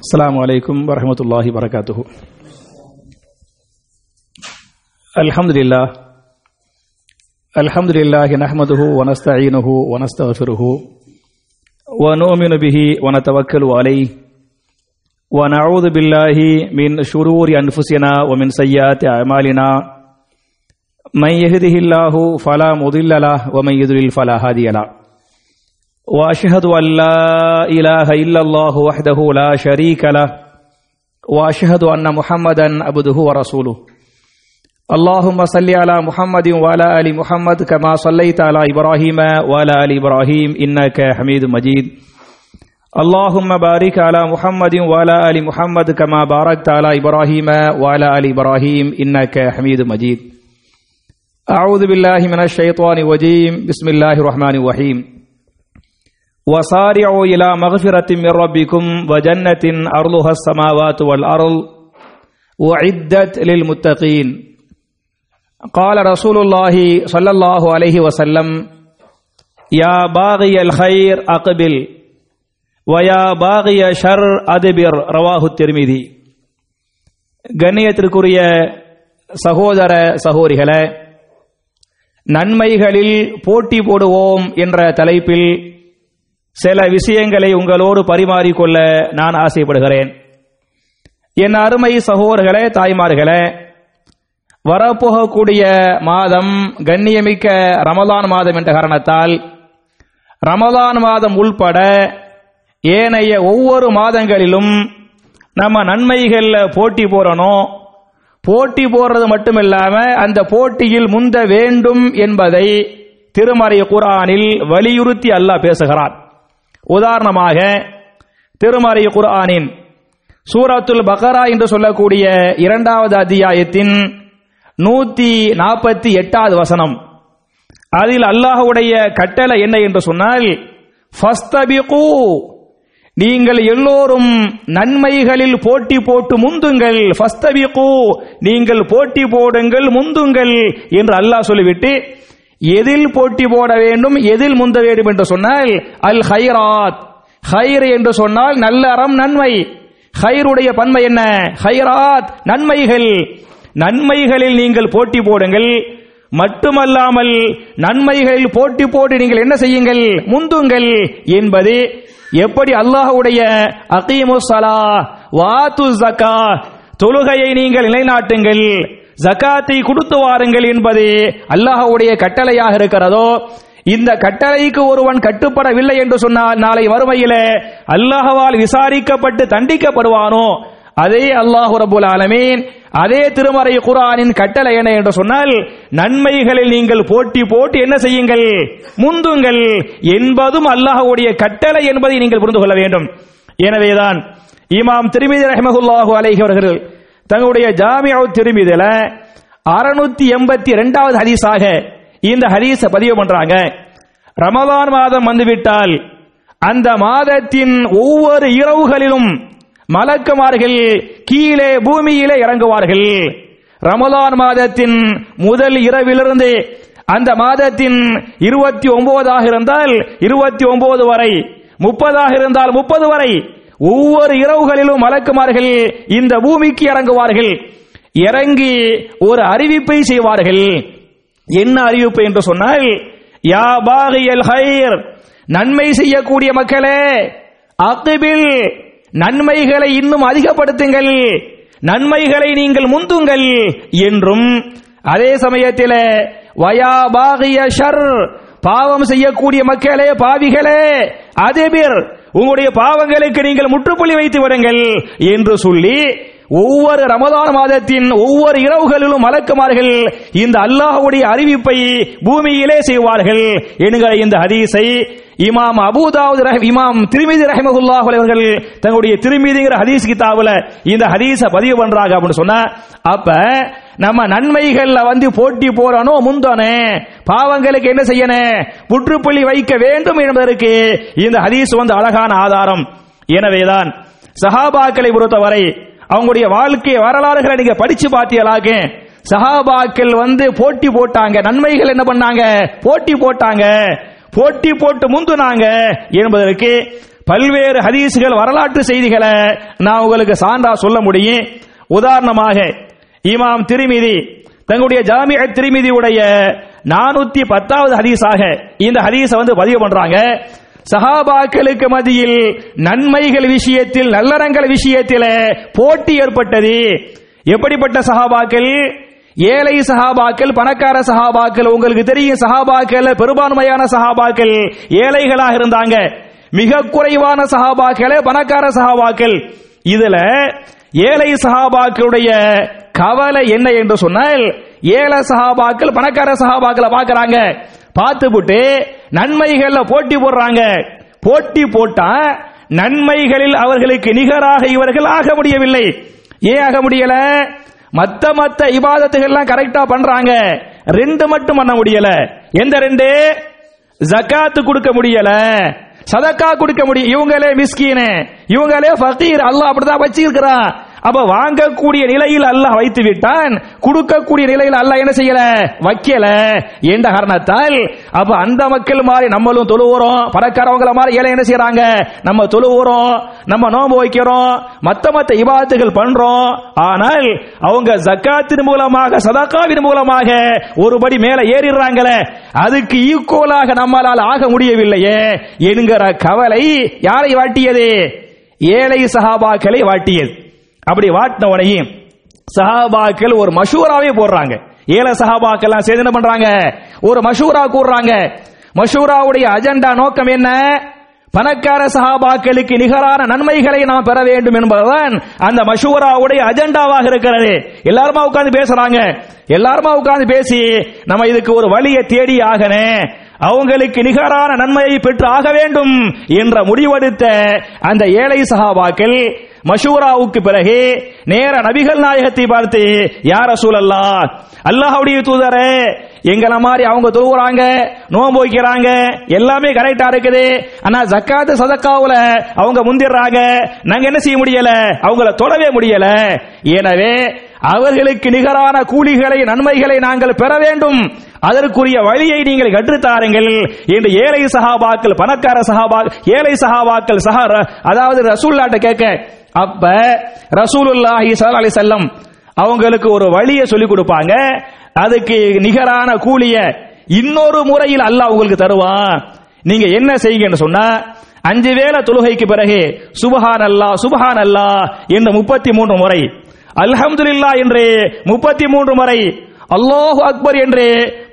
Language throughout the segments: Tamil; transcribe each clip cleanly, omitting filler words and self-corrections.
அஸ்ஸலாமு அலைக்கும் வரஹ்மத்துல்லாஹி வபரகாத்துஹு. அல்ஹம்துலில்லாஹி நஹ்மதுஹு வ நஸ்தஈனுஹு வ நஸ்தக்ஃபிருஹு வ நு'மினு பிஹி வ நதவக்கலு அலைஹி வ நஊது பில்லாஹி மின் ஷுரூரி அன்ஃபுஸினா வ மின் ஸய்யிஆத்தி அஅமாலினா மன் யஹ்திஹில்லாஹு ஃபலா முதில்ல லஹு வ மன் யுத்லில் ஃபலா ஹாதிய லஹு وأشهد أن لا إله إلا الله وحده لا شريك له وأشهد أن محمدا عبده ورسوله اللهم صل على محمد وعلى آل محمد كما صليت على إبراهيم وعلى آل إبراهيم إنك حميد مجيد اللهم بارك على محمد وعلى آل محمد كما باركت على إبراهيم وعلى آل إبراهيم إنك حميد مجيد أعوذ بالله من الشيطان الرجيم بسم الله الرحمن الرحيم وَصَارِعُوا إِلَى مَغْفِرَةٍ مِّن رَّبِّكُمْ وَجَنَّةٍ أَرْضُهَا السَّمَاوَاتُ وَالْأَرْضُ أُعِدَّتْ لِلْمُتَّقِينَ قال رسول الله صلى الله عليه وسلم يا باغي الخير أقبل ويا باغي الشر أدبر رواه الترمذي. கண்ணியத்திற்குரிய சகோதர சகோதரிகளே, நன்மைகளில் போட்டி போடுவோம் என்ற தலைப்பில் சில விஷயங்களை உங்களோடு பரிமாறிக்கொள்ள நான் ஆசைப்படுகிறேன். என் அருமை சகோதரர்களே, தாய்மார்களே, வரப்போகக்கூடிய மாதம் கண்ணியமிக்க ரமலான் மாதம் என்ற காரணத்தால் ரமலான் மாதம் உள்பட ஏனைய ஒவ்வொரு மாதங்களிலும் நம்ம நன்மைகள்ல போட்டி போறணும். போட்டி போடுறது மட்டுமில்லாம அந்த போட்டியில் முந்த வேண்டும் என்பதை திருமறை குர்ஆனில் வலியுறுத்தி அல்லாஹ் பேசுகிறான். உதாரணமாக திருமறை குர்ஆனின் சூரத்துல் பக்ரா என்று சொல்லக்கூடிய 2வது அத்தியாயத்தின் 148வது வசனம், அதில் அல்லாஹ்வுடைய கட்டளை என்ன என்று சொன்னால், ஃபஸ்தபிகு, நீங்கள் எல்லோரும் நன்மைகளில் போட்டி போட்டு முந்துங்கள். ஃபஸ்தபிகு, நீங்கள் போட்டி போடுங்கள், முந்துங்கள் என்று அல்லாஹ் சொல்லிவிட்டு எதில் போட்டி போட வேண்டும், எதில் முந்த வேண்டும் என்று சொன்னால் அல் ஹைராத், ஹைர் என்று சொன்னால் நல்ல அறம், நன்மை. ஹைருடைய பன்மை என்ன? ஹைராத், நன்மைகள். நன்மைகளில் நீங்கள் போட்டி போடுங்கள். மட்டுமல்லாமல் நன்மைகளில் போட்டி போட்டு நீங்கள் என்ன செய்யுங்கள், முந்துங்கள் என்பது எப்படி அல்லாஹ்வுடைய அகீமுஸ் ஸலாஹ் வாத்துஸ் ஸகாத், தொழுகையை நீங்கள் நிலைநாட்டுங்கள், ஜகாத்தை கொடுத்து வாருங்கள் என்பது அல்லாஹ்வுடைய கட்டளையாக இருக்கிறதோ, இந்த கட்டளைக்கு ஒருவன் கட்டுப்படவில்லை என்று சொன்னால் நாளை வறுமையிலே அல்லாஹ்வால் விசாரிக்கப்பட்டு தண்டிக்கப்படுவானோ, அதே அல்லாஹ் ரப்பல் ஆலமீன் அதே திருமறை குர்ஆனின் கட்டளை என்ன என்று சொன்னால், நன்மைகளில் நீங்கள் போட்டி போட்டு என்ன செய்யுங்கள், முந்துங்கள் என்பதும் அல்லாஹ்வுடைய கட்டளை என்பதை நீங்கள் புரிந்து கொள்ள வேண்டும். எனவேதான் இமாம் திர்மிதி ரஹ்மத்துல்லாஹி அலைஹி அவர்கள் தங்களுடைய ஜாமிஉ திர்மிதில 682வது ஹதீஸாக இந்த ஹதீஸ பதிவு பண்றாங்க. ரமலான் மாதம் வந்துவிட்டால் அந்த மாதத்தின் ஒவ்வொரு இரவுகளிலும் மலக்குமார்கள் கீழே பூமியிலே இறங்குவார்கள். ரமலான் மாதத்தின் முதல் இரவிலிருந்து அந்த மாதத்தின் 29ஆக இருந்தால் 29 வரை, 30ஆக இருந்தால் 30 வரை ஒவ்வொரு இரவுகளிலும் மலக்குமார்கள் இந்த பூமிக்கு இறங்குவார்கள். இறங்கி ஒரு அறிவிப்பை செய்வார்கள். என்ன அறிவிப்பு என்று சொன்னால், யா பாகியல் ஹைர், நன்மை செய்யக்கூடிய மக்களே, அக்பில், நன்மைகளை இன்னும் அதிகப்படுத்துங்கள், நன்மைகளை நீங்கள் முந்துங்கள் என்றும், அதே சமயத்தில் வயா பாகிய ஷர், பாவம் செய்யக்கூடிய மக்களே, பாவிகளே, அதேபீர், உங்களுடைய பாவங்களுக்கு நீங்கள் முற்றுப்புள்ளி வைத்து விடுங்கள் என்று சொல்லி ஒவ்வொரு ரமலான் மாதத்தின் ஒவ்வொரு இரவுகளிலும் மலக்குமார்கள் இந்த அல்லாஹ்வுடைய அறிவிப்பை பூமியிலே செய்வார்கள் என்கிற இந்த ஹதீஸை இமாம் அபூதாவுத் இமாம் திர்மிதி ரஹ்மத்துல்லாஹி அவர்கள் தங்களுடைய திர்மிதிங்கிற ஹதீஸ் கிதாபுல இந்த ஹதீஸை பதிவு பண்றாங்க அப்படின்னு சொன்னா, அப்ப நம்ம நன்மைகள்ல போட்டி போறணும், முந்தனே, பாவங்களுக்கு என்ன செய்யணும், முற்றுப்புள்ளி வைக்க வேண்டும் என்பதற்கு இந்த ஹதீஸ் அழகான ஆதாரம். எனவேதான் சஹாபாக்களை பொறுத்தவரை அவங்களுடைய வாழ்க்கை வரலாறுகளை நீங்க படிச்சு பார்த்தீங்களாக, சஹாபாக்கள் போட்டி போட்டாங்க, நன்மைகள் என்ன பண்ணாங்க, போட்டி போட்டாங்க, போட்டி போட்டு முந்துனாங்க என்பதற்கு பல்வேறு ஹதீஸ்கள் வரலாற்று செய்திகளை நான் உங்களுக்கு சான்றா சொல்ல முடியும். உதாரணமாக இமாம் திர்மிதி தங்களுடைய ஜாமிஅ திர்மிதி உடைய 410வது ஹதீஸாக இந்த ஹதீஸை பதிவு பண்றாங்க. சஹாபாக்களுக்கு மத்தியில் நன்மைகள் விஷயத்தில், நல்லறங்கள் விஷயத்தில் போட்டி ஏற்பட்டது. எப்படிப்பட்ட சஹாபாக்கள்? ஏழை சஹாபாக்கள், பணக்கார சஹாபாக்கள். உங்களுக்கு தெரியும், சஹாபாக்கள் பெரும்பான்மையான சஹாபாக்கள் ஏழைகளாக இருந்தாங்க. மிக குறைவான சஹாபாக்களே பணக்கார சஹாபாக்கள். இதுல ஏழை சஹாபாக்களுடைய கவலை என்ன என்று சொன்னால், ஏழை சஹாபாக்கள் பணக்கார சஹாபாக்களை பார்க்கறாங்க. பார்த்துவிட்டு நன்மைகள்ல போட்டி போடுறாங்க. போட்டி போட்டா நன்மைகளில் அவர்களுக்கு நிகராக இவர்கள் ஆக முடியவில்லை. ஏன் ஆக முடியல? மத்த இபாதத்துகள் எல்லாம் கரெக்டா பண்றாங்க, ரெண்டு மட்டும் பண்ண முடியல. எந்த ரெண்டு? ஜகாத் கொடுக்க முடியல, சதக்கா கொடுக்க முடியும். இவங்களே மிஸ்கீன், இவங்களே ஃபகீர். அல்லாஹ் அப்படிதான் வச்சிருக்கிறான். அப்ப வாங்கக்கூடிய நிலையில் அல்லாஹ் வைத்து விட்டான், கொடுக்கக்கூடிய நிலையில் அல்லாஹ் என்ன செய்யல? வைக்கல என்ற காரணத்தால் அப்ப அந்த மக்கள் மாதிரி நம்மளும் தொழுவோம், பணக்காரவங்கள மாதிரி ஏழை என்ன செய்யறாங்க? நம்ம தொழுவோம், நம்ம நோன்பு வைக்கிறோம், மத்த இபாதத்துகள் பண்றோம். ஆனால் அவங்க ஜக்காத்தின் மூலமாக, சதகாவின் மூலமாக ஒருபடி மேல ஏறிடுறாங்களே, அதுக்கு ஈக்குவலாக நம்மளால் ஆக முடியவில்லையே என்கிற கவலை யாரை வாட்டியது? ஏழை சஹாபாக்களை வாட்டியது. அப்படி வாட்டினவனையும் சஹாபாக்கள் ஒரு மஷூராவே போடுறாங்க. ஏழை சஹாபாக்கள் எல்லாம் சேர்ந்து என்ன பண்றாங்க? ஒரு மஷூரா கூறுறாங்க. மஷூராவுடைய அஜெண்டா நோக்கம் என்ன? பணக்கார சஹாபாக்களுக்கு நிகரான நன்மைகளை நாம் பெற வேண்டும் என்பதுதான் அந்த மஷூராவுடைய அஜெண்டாவாக இருக்கிறது. எல்லாருமா உட்கார்ந்து பேசுறாங்க. எல்லாருமா உட்கார்ந்து பேசி நம்ம இதுக்கு ஒரு வழியை தேடி ஆகனே, அவங்களுக்கு நிகரான நன்மையை பெற்று ஆக வேண்டும் என்ற முடிவெடுத்த அந்த ஏழை சஹாபாக்கள் மஷூராவுக்கு பிறகு நேர நபிகள் நாயகத்தை பார்த்து, யா ரசூலல்லாஹ், அல்லாஹ்வுடைய தூதரே, எங்கள மாதிரி அவங்க தொழுகிறாங்க, நோன்பு வைக்கிறாங்க, எல்லாமே கரெக்டா இருக்குது. ஆனா ஜக்காத் சதக்காவுல அவங்க முந்திடுறாங்க. நாங்க என்ன செய்ய முடியல? அவங்கள தொழவே முடியல. எனவே அவர்களுக்கு நிகரான கூலிகளை, நன்மைகளை நாங்கள் பெற வேண்டும். அதற்குரிய வழியை நீங்கள் கற்றுத்தாருங்கள் என்று ஏழை சஹாபாக்கள், பணக்கார சஹாபாக்கள், ஏழை சஹாபாக்கள் அதாவது ரசூலுல்லாஹ்ட்ட கேட்க, அப்ப ரசூலுல்லாஹி ஸல்லல்லாஹு அலைஹி வஸல்லம் அவங்களுக்கு ஒரு வழியை சொல்லிக் கொடுப்பாங்க. அதுக்கு நிகரான கூலிய இன்னொரு முறையில் அல்லாஹ் உங்களுக்கு தருவான். நீங்க என்ன செய்யுங்கன்னு சொன்னா, 5 வேளை தொழுகைக்கு பிறகு சுப்ஹானல்லாஹ் சுப்ஹானல்லாஹ் என்ற 33 முறை, அல்ஹம்துலில்லாஹ் என்று 33 முறை, அல்லாஹு அக்பர் என்று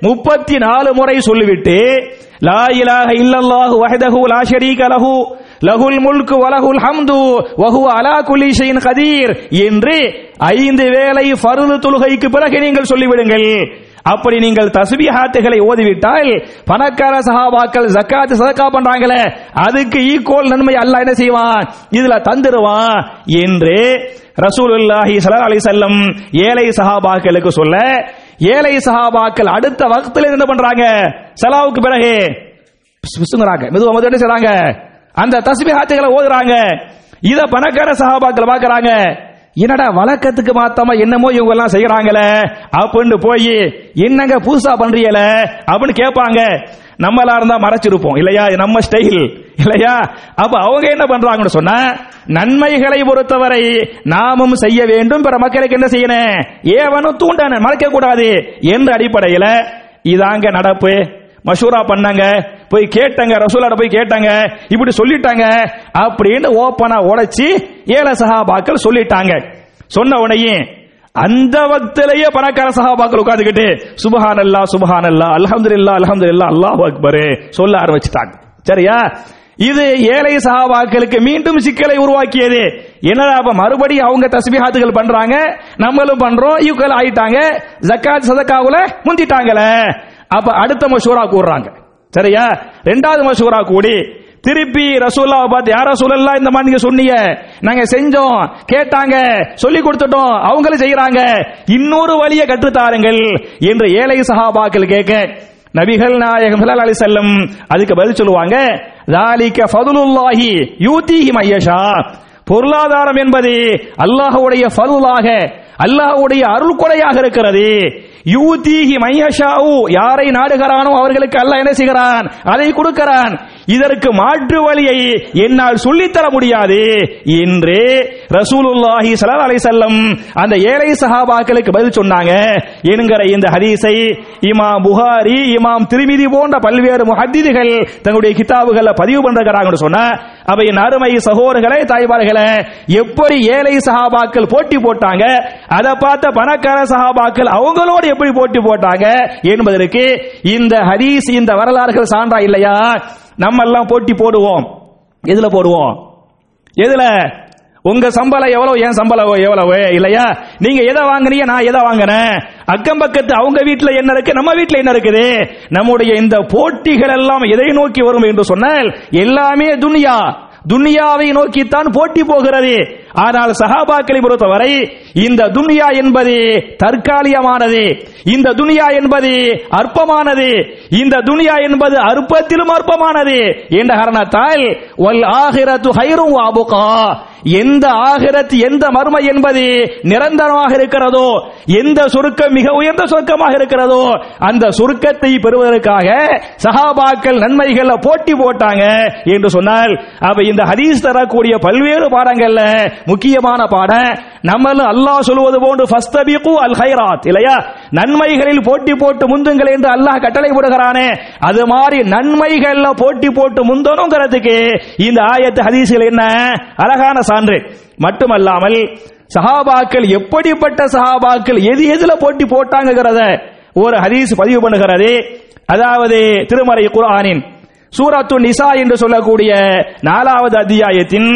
34 முறை சொல்லிவிட்டு, லா இலாஹ இல்லல்லாஹு வஹ்தஹு லா ஷரீக லஹு லஹுல் முல்கு வ லஹுல் ஹம்து வ ஹுவ அலா குல்லி ஷைஇன் கதீர் என்று 5 வேளை ஃபர்து தொழுகைக்கு பிறகு நீங்கள் சொல்லிவிடுங்கள். அப்படி நீங்கள் தஸ்பீஹாத்துகளை ஓதிவிட்டால் பணக்கார சஹாபாக்கள் ஜக்காத் சதக்கா பண்றாங்களே, அதுக்கு ஈக்குவல் நன்மை அல்லாஹ் என்ன செய்வான்? இதுல தந்துருவான் என்று ரசூலுல்லாஹி ஸல்லல்லாஹு அலைஹி வஸல்லம் ஏழை சஹாபாக்களுக்கு சொல்ல, ஏழை சஹாபாக்கள் அடுத்த வக்தில என்ன பண்றாங்க? ஸலாவுக்கு பிறகு பிஸ்மில்லாஹ் மெதுவா என்ன செய்றாங்க? அந்த தஸ்பீஹாத்துகளை ஓதுறாங்க. இத பணக்கார சஹாபாக்கள் பார்க்கறாங்க. என்னடா வழக்கத்துக்கு மாத்தமா என்னமோ இவங்க எல்லாம் செய்யறாங்களே அப்படின்னு போய், என்னங்க புதுசா பண்றீங்கள அப்படின்னு கேட்பாங்க. நம்மளா இருந்தா மறைச்சிருப்போம் இல்லையா, நம்ம ஸ்டைல் இல்லையா. அப்ப அவங்க என்ன பண்றாங்கன்னு சொன்னா, நன்மைகளை பொறுத்தவரை நாமும் செய்ய வேண்டும், பிற மக்களுக்கு என்ன செய்யணும்? ஏவனும் தூண்டணும், மறைக்க கூடாது என்ற அடிப்படையில் இதாங்க நடப்பு. மஷூரா பண்ணாங்க, போய் கேட்டாங்க, ரசூலுல்லாஹ் போய் கேட்டாங்க, இப்படி சொல்லிட்டாங்க அப்படின்னு ஓப்பனா உடைச்சி ஏழை சஹாபாக்கள் சொல்லிட்டாங்க. சொன்ன உடனே அந்த வக்திலேயே பணக்கார சஹாபாக்கள் உட்கார்ந்துகிட்டு சுப்ஹானல்லாஹ் சுப்ஹானல்லாஹ் அல்ஹம்துலில்லாஹ் அல்ஹம்துலில்லாஹ் அல்லாஹு அக்பர் சொல்ல ஆரம்பிச்சிட்டாங்க. சரியா? இது ஏழை சஹாபாக்களுக்கு மீண்டும் சிக்கலை உருவாக்கியது. என்னடா அப்ப மறுபடியும் அவங்க தஸ்பீஹாத்துகள் பண்றாங்க, நம்மளும் பண்றோம், ஈக்குவல் ஆயிட்டாங்க, ஜக்காத் சதக்காவுல முந்திட்டாங்களே. அப்ப அடுத்த மஷூரா கூறுறாங்க. சரியா? இரண்டாவது மஷூரா கூடி திருப்பி ரசூலுல்லாஹ் பார்த்து, யா ரசூலல்லாஹ், இந்த மாதிரி நீங்க சொன்னீங்க, நாங்க செஞ்சோம், கேட்டாங்க, சொல்லி கொடுத்துட்டோம், அவங்களும் செய்யறாங்க, இன்னொரு வழியை கற்றுத்தாருங்கள் என்று ஏழை சஹாபாக்கள் கேட்க, நபிகள் நாயகம் ஸல்லல்லாஹு அலைஹி வஸல்லம் அதுக்கு பதில் சொல்லுவாங்க, ذَلِكَ فَضْلُ اللَّهِ يُؤْتِيهِ مَن يَشَاءُ. பொருளாதாரம் என்பது அல்லாஹ்வுடைய ஃபضலாக, அல்லாஹ்வுடைய அருள் கொடையாக இருக்கிறது. யூதீஹி மன் யஷாஉ, யாரை நாடுகிறானோ அவர்களுக்கு அல்லாஹ் என்ன செய்கிறான்? அதை கொடுக்கிறான். இதற்கு மாற்று வழியை என்னால் சொல்லித்தர முடியாது என்று ரசூலுல்லாஹி ஸல்லல்லாஹு அலைஹி வஸல்லம் அந்த ஏழை சஹாபாக்களுக்கு பதில் சொன்னாங்க என்கிற இந்த ஹதீஸை இமாம் புகாரி, இமாம் திர்மிதி போன்ற பல்வேறு முஹத்திதுகள் தங்களுடைய கிதாபுகள்ல பதிவு பண்றாங்கன்னு சொன்னா, அவை அருமை சகோதரர்களே, தாய்மார்களே, எப்படி ஏழை சஹாபாக்கள் போட்டி போட்டாங்க, அதை பார்த்த பணக்கார சஹாபாக்கள் அவங்களோடு எப்படி போட்டி போட்டாங்க என்பதற்கு இந்த ஹதீஸ், இந்த வரலாறுகள் சான்றா இல்லையா? நம்ம எல்லாம் போட்டி போடுவோம். எதுல போடுவோம்? எதுல? உங்க சம்பளம் எவ்வளவு, என் சம்பளம் எவ்வளவு இல்லையா? நீங்க எதை வாங்குறீங்க, நான் எதை வாங்குறேன், அக்கம் பக்கத்து அவங்க வீட்டுல என்ன இருக்கு, நம்ம வீட்டுல என்ன இருக்குது. நம்முடைய இந்த போட்டிகள் எல்லாம் எதை நோக்கி வரும் என்று சொன்னால், எல்லாமே துன்யாவை நோக்கித்தான் போட்டி போகிறது. ஆனால் சஹாபாக்களை பொறுத்தவரை இந்த துன்யா என்பது தற்காலிகமானது, இந்த துன்யா என்பது அற்பமானது, இந்த துன்யா என்பது அற்பத்திலும் அற்பமானது என்ற காரணத்தால் வல் ஆகிரத்து ஹைரும் வ அபகா, எந்த ஆகிரத், எந்த மர்ம என்பது நிரந்தரமாக இருக்கிறதோ, எந்த சொர்க்கம் மிக உயர்ந்த சொர்க்கமாக இருக்கிறதோ, அந்த சொர்க்கத்தை பெறுவதற்காக சஹாபாக்கள் நன்மைகள் போட்டி போட்டாங்க என்று சொன்னால், அப்ப இந்த ஹதீஸ் தரக்கூடிய பல்வேறு பாடங்கள்ல முக்கியமான பாடம், நம்மளும் அல்லாஹ் சொல்வது போன்று ஃபஸ்தபிகு அல் ஹைராத் இல்லையா, நன்மைகளில் போட்டி போட்டு முந்துங்கள் என்று அல்லாஹ் கட்டளை போடுகிறானே, அது மாதிரி நன்மைகள்ல போட்டி போட்டு முந்தணுங்கிறதுக்கு இந்த ஆயத்து ஹதீஸ்கள் என்ன அழகான சான்று. மட்டுமல்லாமல் சஹாபாக்கள் எப்படிப்பட்ட சஹாபாக்கள், எது எதுல போட்டி போட்டாங்கிறத ஒரு ஹதீஸ் பதிவு பண்ணுகிறது. அதாவது திருமறை குர்ஆனின் சூரத்து நிசா என்று சொல்லக்கூடிய 4வது அத்தியாயத்தின்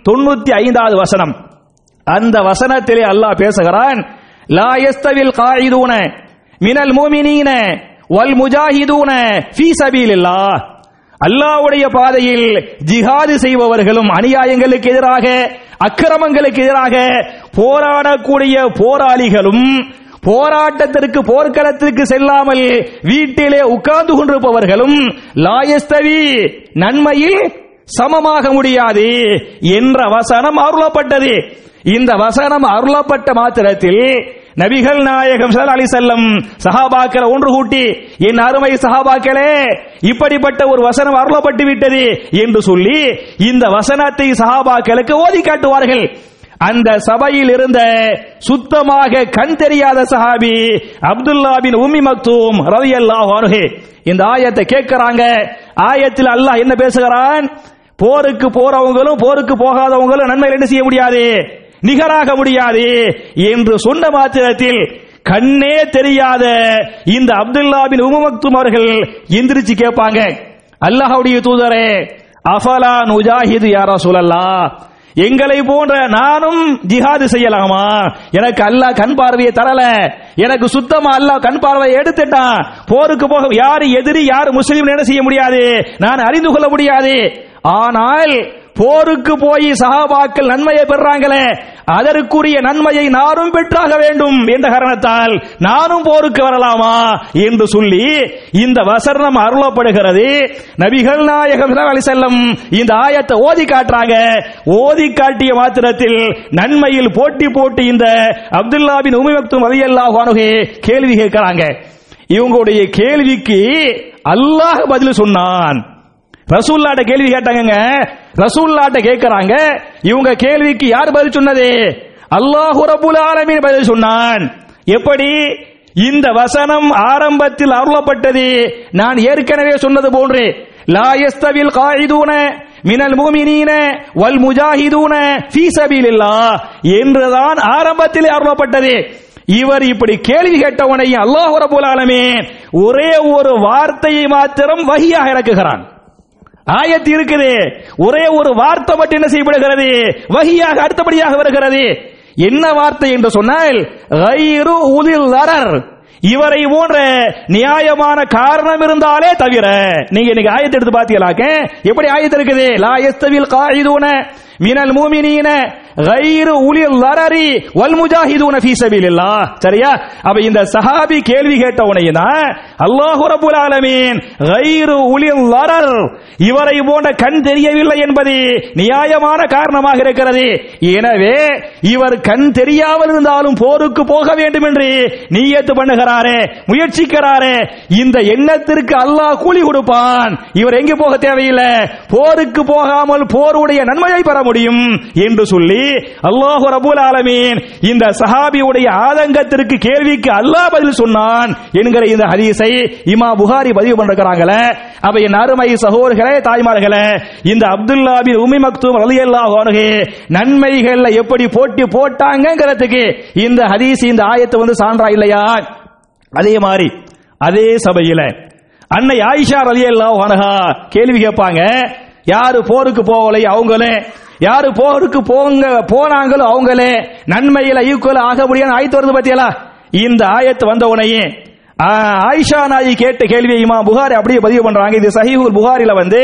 95வது வசனம். அந்த வசனத்திலே அல்லாஹ் பேசுகிறான், லா யஸ்தவில் காயிதூன மினல் முஃமினீன வல் முஜாஹிதூன ஃபீ ஸபீலில்லாஹ், அல்லாஹ்வுடைய பாதையில் ஜிஹாது செய்பவர்களும், அநியாயங்களுக்கு எதிராக, அக்கிரமங்களுக்கு எதிராக போராடக்கூடிய போராளிகளும், போராட்டத்திற்கு போர்க்களத்திற்கு செல்லாமல் வீட்டிலே உட்கார்ந்து கொண்டிருப்பவர்களும் லாயஸ்தவி, நன்மையில் சமமாக முடியாது என்ற வசனம் அருளப்பட்டது. இந்த வசனம் அருளப்பட்ட மாத்திரத்தில் நபிகள் நாயகம் ஸல்லல்லாஹு அலைஹி வஸல்லம் சஹாபாக்களை ஒன்று கூட்டி, என் அருமை சஹாபாக்களே, இப்படிப்பட்ட ஒரு வசனம் அருளப்பட்டு விட்டது என்று சொல்லி இந்த வசனத்தை சஹாபாக்களுக்கு ஓதி காட்டுவார்கள். அந்த சபையில் இருந்த சுத்தமாக கண் தெரியாத சஹாபி அப்துல்லா பின் உம்மி மக்தூம் ரலியல்லாஹு அன்ஹு இந்த ஆயத்தை கேட்கிறாங்க. ஆயத்தில் அல்லாஹ் என்ன பேசுகிறான்? போருக்கு போறவங்களும் போருக்கு போகாதவங்களும் நன்மைகள் என்ன செய்ய முடியாது, நிகராக முடியாது என்று சொன்ன மாத்திரத்தில் கண்ணே தெரியாத இந்த அப்துல்லா பின் உம்மி மக்தூம் அவர்கள் எந்திரிச்சு கேட்பாங்க, அல்லாஹ்வுடைய தூதரே, அஃபலா நுஜாஹிது யா ரசூலல்லாஹ், எங்களை போன்ற நானும் ஜிஹாது செய்யலாமா? எனக்கு அல்லாஹ் கண் பார்வையை தரல, எனக்கு சுத்தமா அல்லாஹ் கண் பார்வையை எடுத்துட்டான், போருக்கு போக யாரு எதிரி யாரு முஸ்லீம் என்ன செய்ய முடியாது, நான் அறிந்து கொள்ள முடியாது. ஆனால் போருக்கு போய் சஹாபாக்கள் நன்மையை பெறாங்களே, அதற்குரிய நன்மையை நானும் பெற்றாக வேண்டும் என்ற காரணத்தால் நானும் போருக்கு வரலாமா என்று சொல்லி இந்த வசனம் அருளப்படுகிறது. நபிகள் நாயகம் ஸல்லல்லாஹு அலைஹி வஸல்லம் இந்த ஆயத்தை ஓதி காட்டுறாங்க. ஓதி காட்டிய மாத்திரத்தில் நன்மையில் போட்டி போட்டு இந்த அப்துல்லா பின் உம்மி மக்தூம் ரலியல்லாஹு அன்ஹு கேள்வி கேட்கிறாங்க. இவங்களுடைய கேள்விக்கு அல்லாஹ் பதில் சொன்னான். ரசூலுல்லாஹ்ட்ட கேள்வி கேட்டாங்க, ரசூலுல்லாஹ்ட்ட கேட்கறாங்க. இவங்க கேள்விக்கு யார் பதில் சொன்னது? அல்லாஹ் ரப்பல் ஆலமீன் பதில் சொன்னான். எப்படி? இந்த வசனம் ஆரம்பத்தில் அருளப்பட்டது நான் ஏற்கனவே சொன்னது போன்று, லா யஸ்தவில் காயிதூன மினல் முஃமினீன வல் முஜாஹிதூன ஃபீ ஸபீலில்லாஹ் என்றுதான் ஆரம்பத்தில் அருளப்பட்டது. இவர் இப்படி கேள்வி கேட்டவனை அல்லாஹ் ரப்பல் ஆலமீன் ஒரே ஒரு வார்த்தையை மாத்திரம் வஹியாக இறக்குகிறான். ஆயத்து இருக்குது, ஒரே ஒரு வார்த்தை மட்டும் என்ன செய்யப்படுகிறது, வஹியாக அடுத்தபடியாக வருகிறது. என்ன வார்த்தை என்று சொன்னால், கைரு உலில் தரர், இவரை போன்ற நியாயமான காரணம் இருந்தாலே தவிர. நீங்க இன்னைக்கு ஆயத்தை எடுத்து பாத்தீங்களாக்க எப்படி ஆயத்து இருக்குது? லா யஸ்தவில் காயிதூன மினல் முஃமினீன கைரு உலில் லரரி வல் முஜாஹிதூன ஃபீ ஸபீலில்லாஹ். சரியா? அப்ப இந்த சஹாபி கேள்வி கேட்ட உடனே தான் அல்லாஹ் ரப்பல் ஆலமீன் கைரு உலில் லரர், இவரை போன்ற கண் தெரியவில்லை என்பது நியாயமான காரணமாக இருக்கிறது. எனவே இவர் கண் தெரியாமல் இருந்தாலும் போருக்கு போக வேண்டும் என்று நியத்து பண்ணுகிறாரே, முயற்சிக்கிறாரே, இந்த எண்ணத்திற்கு அல்லாஹ் கூலி கொடுப்பான். இவர் எங்கே போக தேவையில்லை, போருக்கு போகாமல் போருடைய நன்மையை பெற முடியும் என்று சொல்லி அல்லாஹ் ரப்பல் ஆலமீன் இந்த சஹாபியுடைய ஆதங்கத்திற்கு கேள்விக்கு அல்லாஹ் பதில் சொன்னான் என்கிற இந்த ஹதீஸை இமாம் புகாரி பதிவு பண்றாங்களே. அப்ப என் அருமை சகோதரர்களே, தாய்மார்களே, இந்த அப்துல்லா பின் உம்மி மக்தூம் ரலியல்லாஹு அன்ஹு நன்மைகள்ல எப்படி போட்டி போட்டாங்கிறதுக்கு இந்த ஹதீஸ், இந்த ஆயத்து வந்து சான்றா இல்லையா? அதே மாதிரி அதே சபையில அன்னை ஆயிஷா ரலியல்லாஹு அன்ஹா கேள்வி கேட்பாங்க. யாரு போருக்கு போகலை அவங்களே, யாரு போருக்கு போனாங்களோ அவங்களே நன்மையில ஈக்குவல் ஆக முடியாது ஆயத்து வருது பத்தியலா. இந்த ஆயத்து வந்த உடனே ஆயிஷா நாயி கேட்ட கேள்வியை இமாம் புகாரி அப்படியே பதிவு பண்றாங்க. இது சஹீஹுல் புகாரில வந்து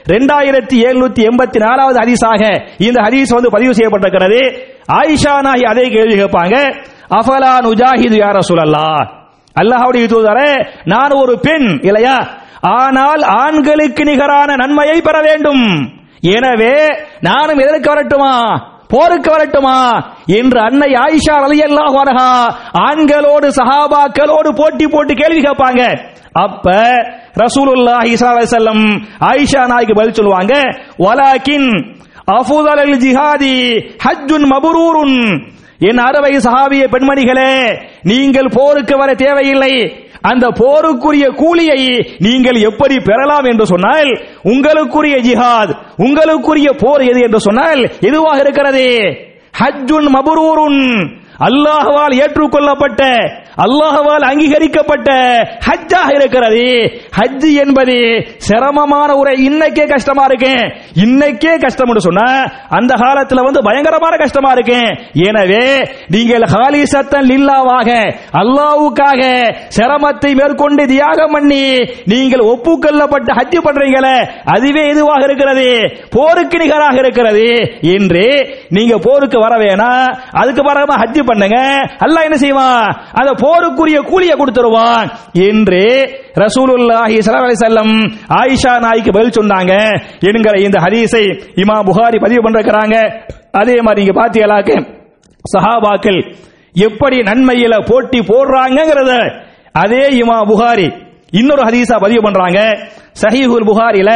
2784வது ஹதீஸாக இந்த ஹதீஸ் வந்து பதிவு செய்யப்பட்டிருக்கிறது. ஆயிஷா நாயி அதே கேள்வி கேட்பாங்க. அஃபலா நுஜாஹிது யா ரசூலல்லாஹ், அல்லாஹ்வுடைய தூதரே, நான் ஒரு பெண் இல்லையா, ஆனால் ஆண்களுக்கு நிகரான நன்மையை பெற வேண்டும். எனவே நானும் எதற்கு வரட்டுமா, போருக்கு வரட்டுமா என்று அன்னை ஆயிஷா ரலியல்லாஹு அன்ஹா ஆண்களோடு சஹாபாக்களோடு போட்டி போட்டு கேள்வி கேட்பாங்க. அப்ப ரசூலுல்லாஹி ஸல்லல்லாஹு அலைஹி வஸல்லம் ஆயிஷா நாய்க்கு பதில் சொல்லுவாங்க. வலாக்கின் அஃதலுல் ஜிஹாதி ஹஜ்ஜுன் மப்ரூருன், என் அருமை சஹாபிய பெண்மணிகளே, நீங்கள் போருக்கு வர தேவையில்லை. அந்த போருக்குரிய கூலியை நீங்கள் எப்படி பெறலாம் என்று சொன்னால், உங்களுக்குரிய ஜிஹாத், உங்களுக்குரிய போர் எது என்று சொன்னால் எதுவாக இருக்கிறது? ஹஜ்ஜுன் மப்ரூருன், அல்லாஹ்வால் ஏற்றுக்கொள்ளப்பட்ட, அல்லாஹ்வால் அங்கீகரிக்கப்பட்ட ஹஜ்ஜாக இருக்கிறது. ஹஜ் என்பது சிரமமான ஒரு, இன்னைக்கே கஷ்டமா இருக்கு, இன்னைக்கே கஷ்டம் சொன்னா அந்த காலத்துல வந்து பயங்கரமான கஷ்டமா இருக்கு. எனவே நீங்கள் ஹாலிசத்தன் லில்லாவாக, அல்லாஹ்வுக்காக சிரமத்தை மேற்கொண்டு தியாகம் பண்ணி நீங்கள் ஒப்புக்கொள்ளப்பட்ட ஹஜ் பண்றீங்களே, அதுவே எதுவாக இருக்கிறது? போருக்கு நிகராக இருக்கிறது. என்று நீங்க போருக்கு வர வேணாம், அதுக்கு வரமா ஹஜ் பண்ணுங்க, அல்லாஹ் என்ன செய்வான்? அந்த போருக்குரிய கூலியை கொடுத்துருவான் என்று ரசூலுல்லாஹி ஸல்லல்லாஹு அலைஹி வஸல்லம் ஆயிஷா நாய்க்கு பதில் சொன்னாங்க என்கிற இந்த ஹதீஸை இமாம் புகாரி பதிவு பண்றாங்க. அதே மாதிரி நீங்க பாத்தீங்களாக்க சஹாபாக்கள் எப்படி நன்மையில போட்டி போடுறாங்கங்கறத அதே இமாம் புகாரி இன்னொரு ஹதீஸா பதிவு பண்றாங்க. சஹீஹுல் புகாரில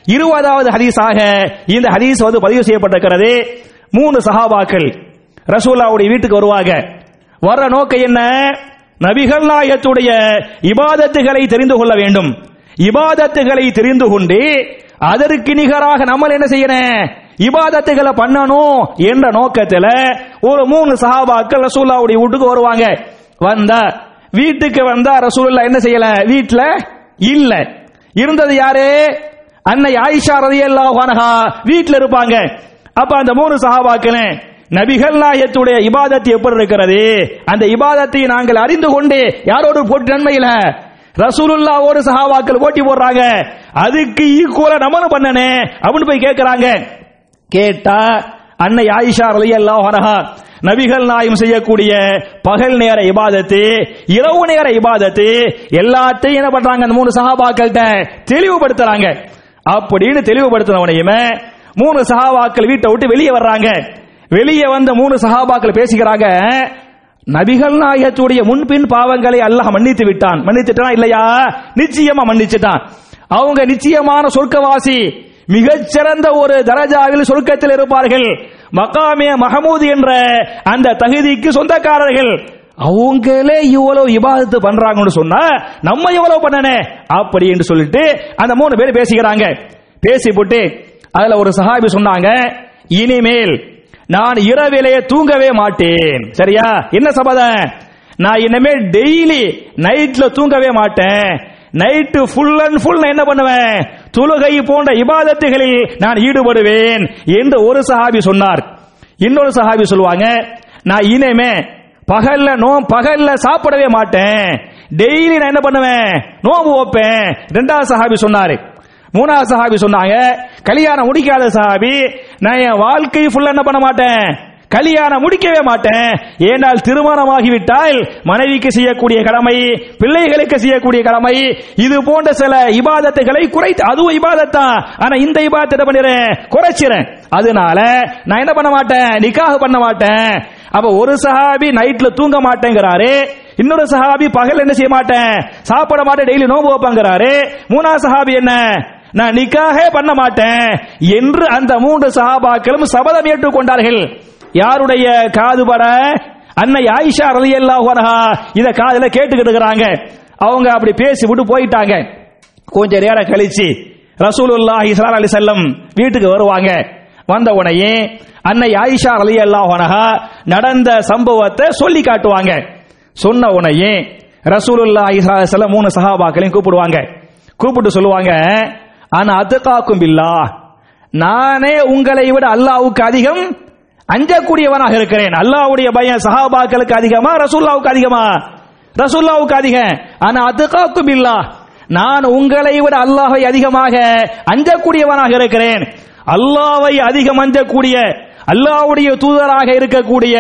20வது ஹதீஸாக இந்த ஹதீஸ் வந்து பதிவு செய்யப்பட்டிருக்கிறது. 3 சஹாபாக்கள் ரசூலுல்லாஹ்வுடைய வீட்டுக்கு வருவாங்க. வர நோக்கம் என்ன? நபிகள் நாயகத்துடைய இபாதத்துகளை தெரிந்து கொள்ள வேண்டும். இபாதத்துகளை தெரிந்து கொண்டு அதற்கு நிகராக நம்ம என்ன செய்யணும்? இபாதத்துகளை பண்ணணும் என்ற நோக்கத்தில் ஒரு 3 சஹாபாக்கள் ரசூலுல்லாஹ்வுடைய வீட்டுக்கு வருவாங்க. வந்தா வீட்டுக்கு வந்தா ரசூலுல்லாஹ் என்ன செய்யல? வீட்ல இல்ல. இருந்தது யாரு? அன்னை ஆயிஷா ரலியல்லாஹு அன்ஹா வீட்ல இருப்பாங்க. அப்ப அந்த 3 சஹாபாக்கள் நபிகள் நாயகத்துடைய இபாதத் எப்படி இருக்கிறது, அந்த இபாதத்தை நாங்கள் அறிந்து கொண்டு யாரோடு போட்டி நன்மையில ரசூலுல்லாஹ்வோடு சஹாபாக்கள் போட்டி போடுறாங்க, அதுக்கு ஈக்குவலா நம்மளும் பண்ணனே அப்படின்னு போய் கேட்கிறாங்க. கேட்டா அன்னை ஆயிஷா ரலியல்லாஹு அன்ஹா நபிகள் நாயகம் செய்யக்கூடிய பகல் நேர இபாதத்து, இரவு நேர இபாதத்து எல்லாத்தையும் என்ன பண்றாங்க? அந்த 3 சஹாபாக்கள்கிட்ட தெளிவுபடுத்துறாங்க. அப்படின்னு தெளிவுபடுத்தினவனையுமே 3 சஹாபாக்கள் வீட்டை விட்டு வெளியே வர்றாங்க. வெளியே வந்த 3 சஹாபாக்கள் பேசிக்கிறாங்க, நபிகள் நாயகத்துடைய முன்பின் பாவங்களை அல்லாஹ் மன்னித்து விட்டான். மன்னித்துட்டான் இல்லையா? நிச்சயமா மன்னிச்சுட்டான். அவங்க நிச்சயமான சொர்க்கவாசி, மிகச்சிறந்த ஒரு தரஜாவில் சொர்க்கத்தில் இருப்பார்கள். மகாமே மஹமூத் என்ற அந்த தகுதிக்கு சொந்தக்காரர்கள். அவங்களே இவ்வளவு இபாதத்து பண்றாங்கன்னு சொன்னா நம்ம எவ்வளவு பண்ணனே அப்படி என்று சொல்லிட்டு அந்த 3 பேர் பேசிக்கிறாங்க. பேசி போட்டு அதுல ஒரு சஹாபி சொன்னாங்க, இனிமேல் நான் இரவிலே தூங்கவே மாட்டேன். சரியா? என்ன சபதம்? நான் இனிமே டெய்லி நைட்ல தூங்கவே மாட்டேன். நைட்டு ஃபுல் அண்ட் ஃபுல் என்ன பண்ணுவேன்? தொழுகை போன்ற இபாதத்துகளில் நான் ஈடுபடுவேன் என்று ஒரு சஹாபி சொன்னார். இன்னொரு சஹாபி சொல்லுவாங்க, நான் இனிமே பகல்ல சாப்பிடவே மாட்டேன், டெய்லி நான் என்ன பண்ணுவேன்? நோம்பு வைப்பேன். 2வது சஹாபி சொன்னாரு. மூணாவது சஹாபி சொன்னாங்க, கல்யாணம் முடிக்காத சஹாபி, நான் என் வாழ்க்கை ஃபுல்லா என்ன பண்ண மாட்டேன், கல்யாணம் முடிக்கவே மாட்டேன். ஏனால் திருமணமாகிவிட்டால் மனைவிக்கு செய்யக்கூடிய கடமை, பிள்ளைகளுக்கு செய்யக்கூடிய கடமை, இது போன்ற சில இபாதத்துகளை குறைத்து, அதுவும் இபாதத்தான், ஆனா இந்த இபாதத்தை பண்ணிடுறேன், குறைச்சிறேன். அதனால நான் என்ன பண்ண மாட்டேன், நிக்காஹ் பண்ண மாட்டேன். அப்ப ஒரு சஹாபி நைட்ல தூங்க மாட்டேங்கிறாரு, இன்னொரு சஹாபி பகல் என்ன செய்ய மாட்டேன், சாப்பிட மாட்டேன், டெய்லி நோன்பு வைப்பாங்கிறாரு. மூணாவது சஹாபி என்ன, நான் நிக்காஹே பண்ண மாட்டேன் என்று அந்த மூன்று சஹாபாக்களும் சபதம் ஏற்றுக்கொண்டார்கள். யாருடைய காதுபட, அன்னை ஆயிஷா ரலியல்லாஹு அன்ஹா இத காதுல கேட்டுக்கிட்டு இருக்காங்க. அவங்க அப்படி பேசி விட்டு போயிட்டாங்க. கொஞ்ச நேரம் கழிச்சு ரசூலுல்லாஹி ஸல்லல்லாஹு அலைஹி வஸல்லம் வீட்டுக்கு வருவாங்க. வந்த உடனே அன்னை ஆயிஷா ரலியல்லாஹு அன்ஹா நடந்த சம்பவத்தை சொல்லி காட்டுவாங்க. சொன்ன உடனே ரசூலுல்லாஹி ஸல்லல்லாஹு அலைஹி வஸல்லம் மூணு சஹாபாக்களையும் கூப்பிடுவாங்க. கூப்பிட்டு சொல்லுவாங்க, ஆனா அத்காக்கும் பில்லாஹ், நானே உங்களை விட அல்லாஹ்வுக்கு அதிகம் அஞ்சக்கூடியவனாக இருக்கிறேன். அல்லாஹ்வுடைய பயம் சஹாபாக்களுக்கு அதிகமா ரசூலுல்லாஹ்வுக்கு அதிகமா? ரசூலுல்லாஹ்வுக்கு அதிகம். ஆனா அத்காக்கும் பில்லாஹ், நான் உங்களை விட அல்லாஹ்வை அதிகமாக அஞ்சக்கூடியவனாக இருக்கிறேன். அல்லாஹ்வை அதிகம் அஞ்சக்கூடிய, அல்லாஹ்வுடைய தூதராக இருக்கக்கூடிய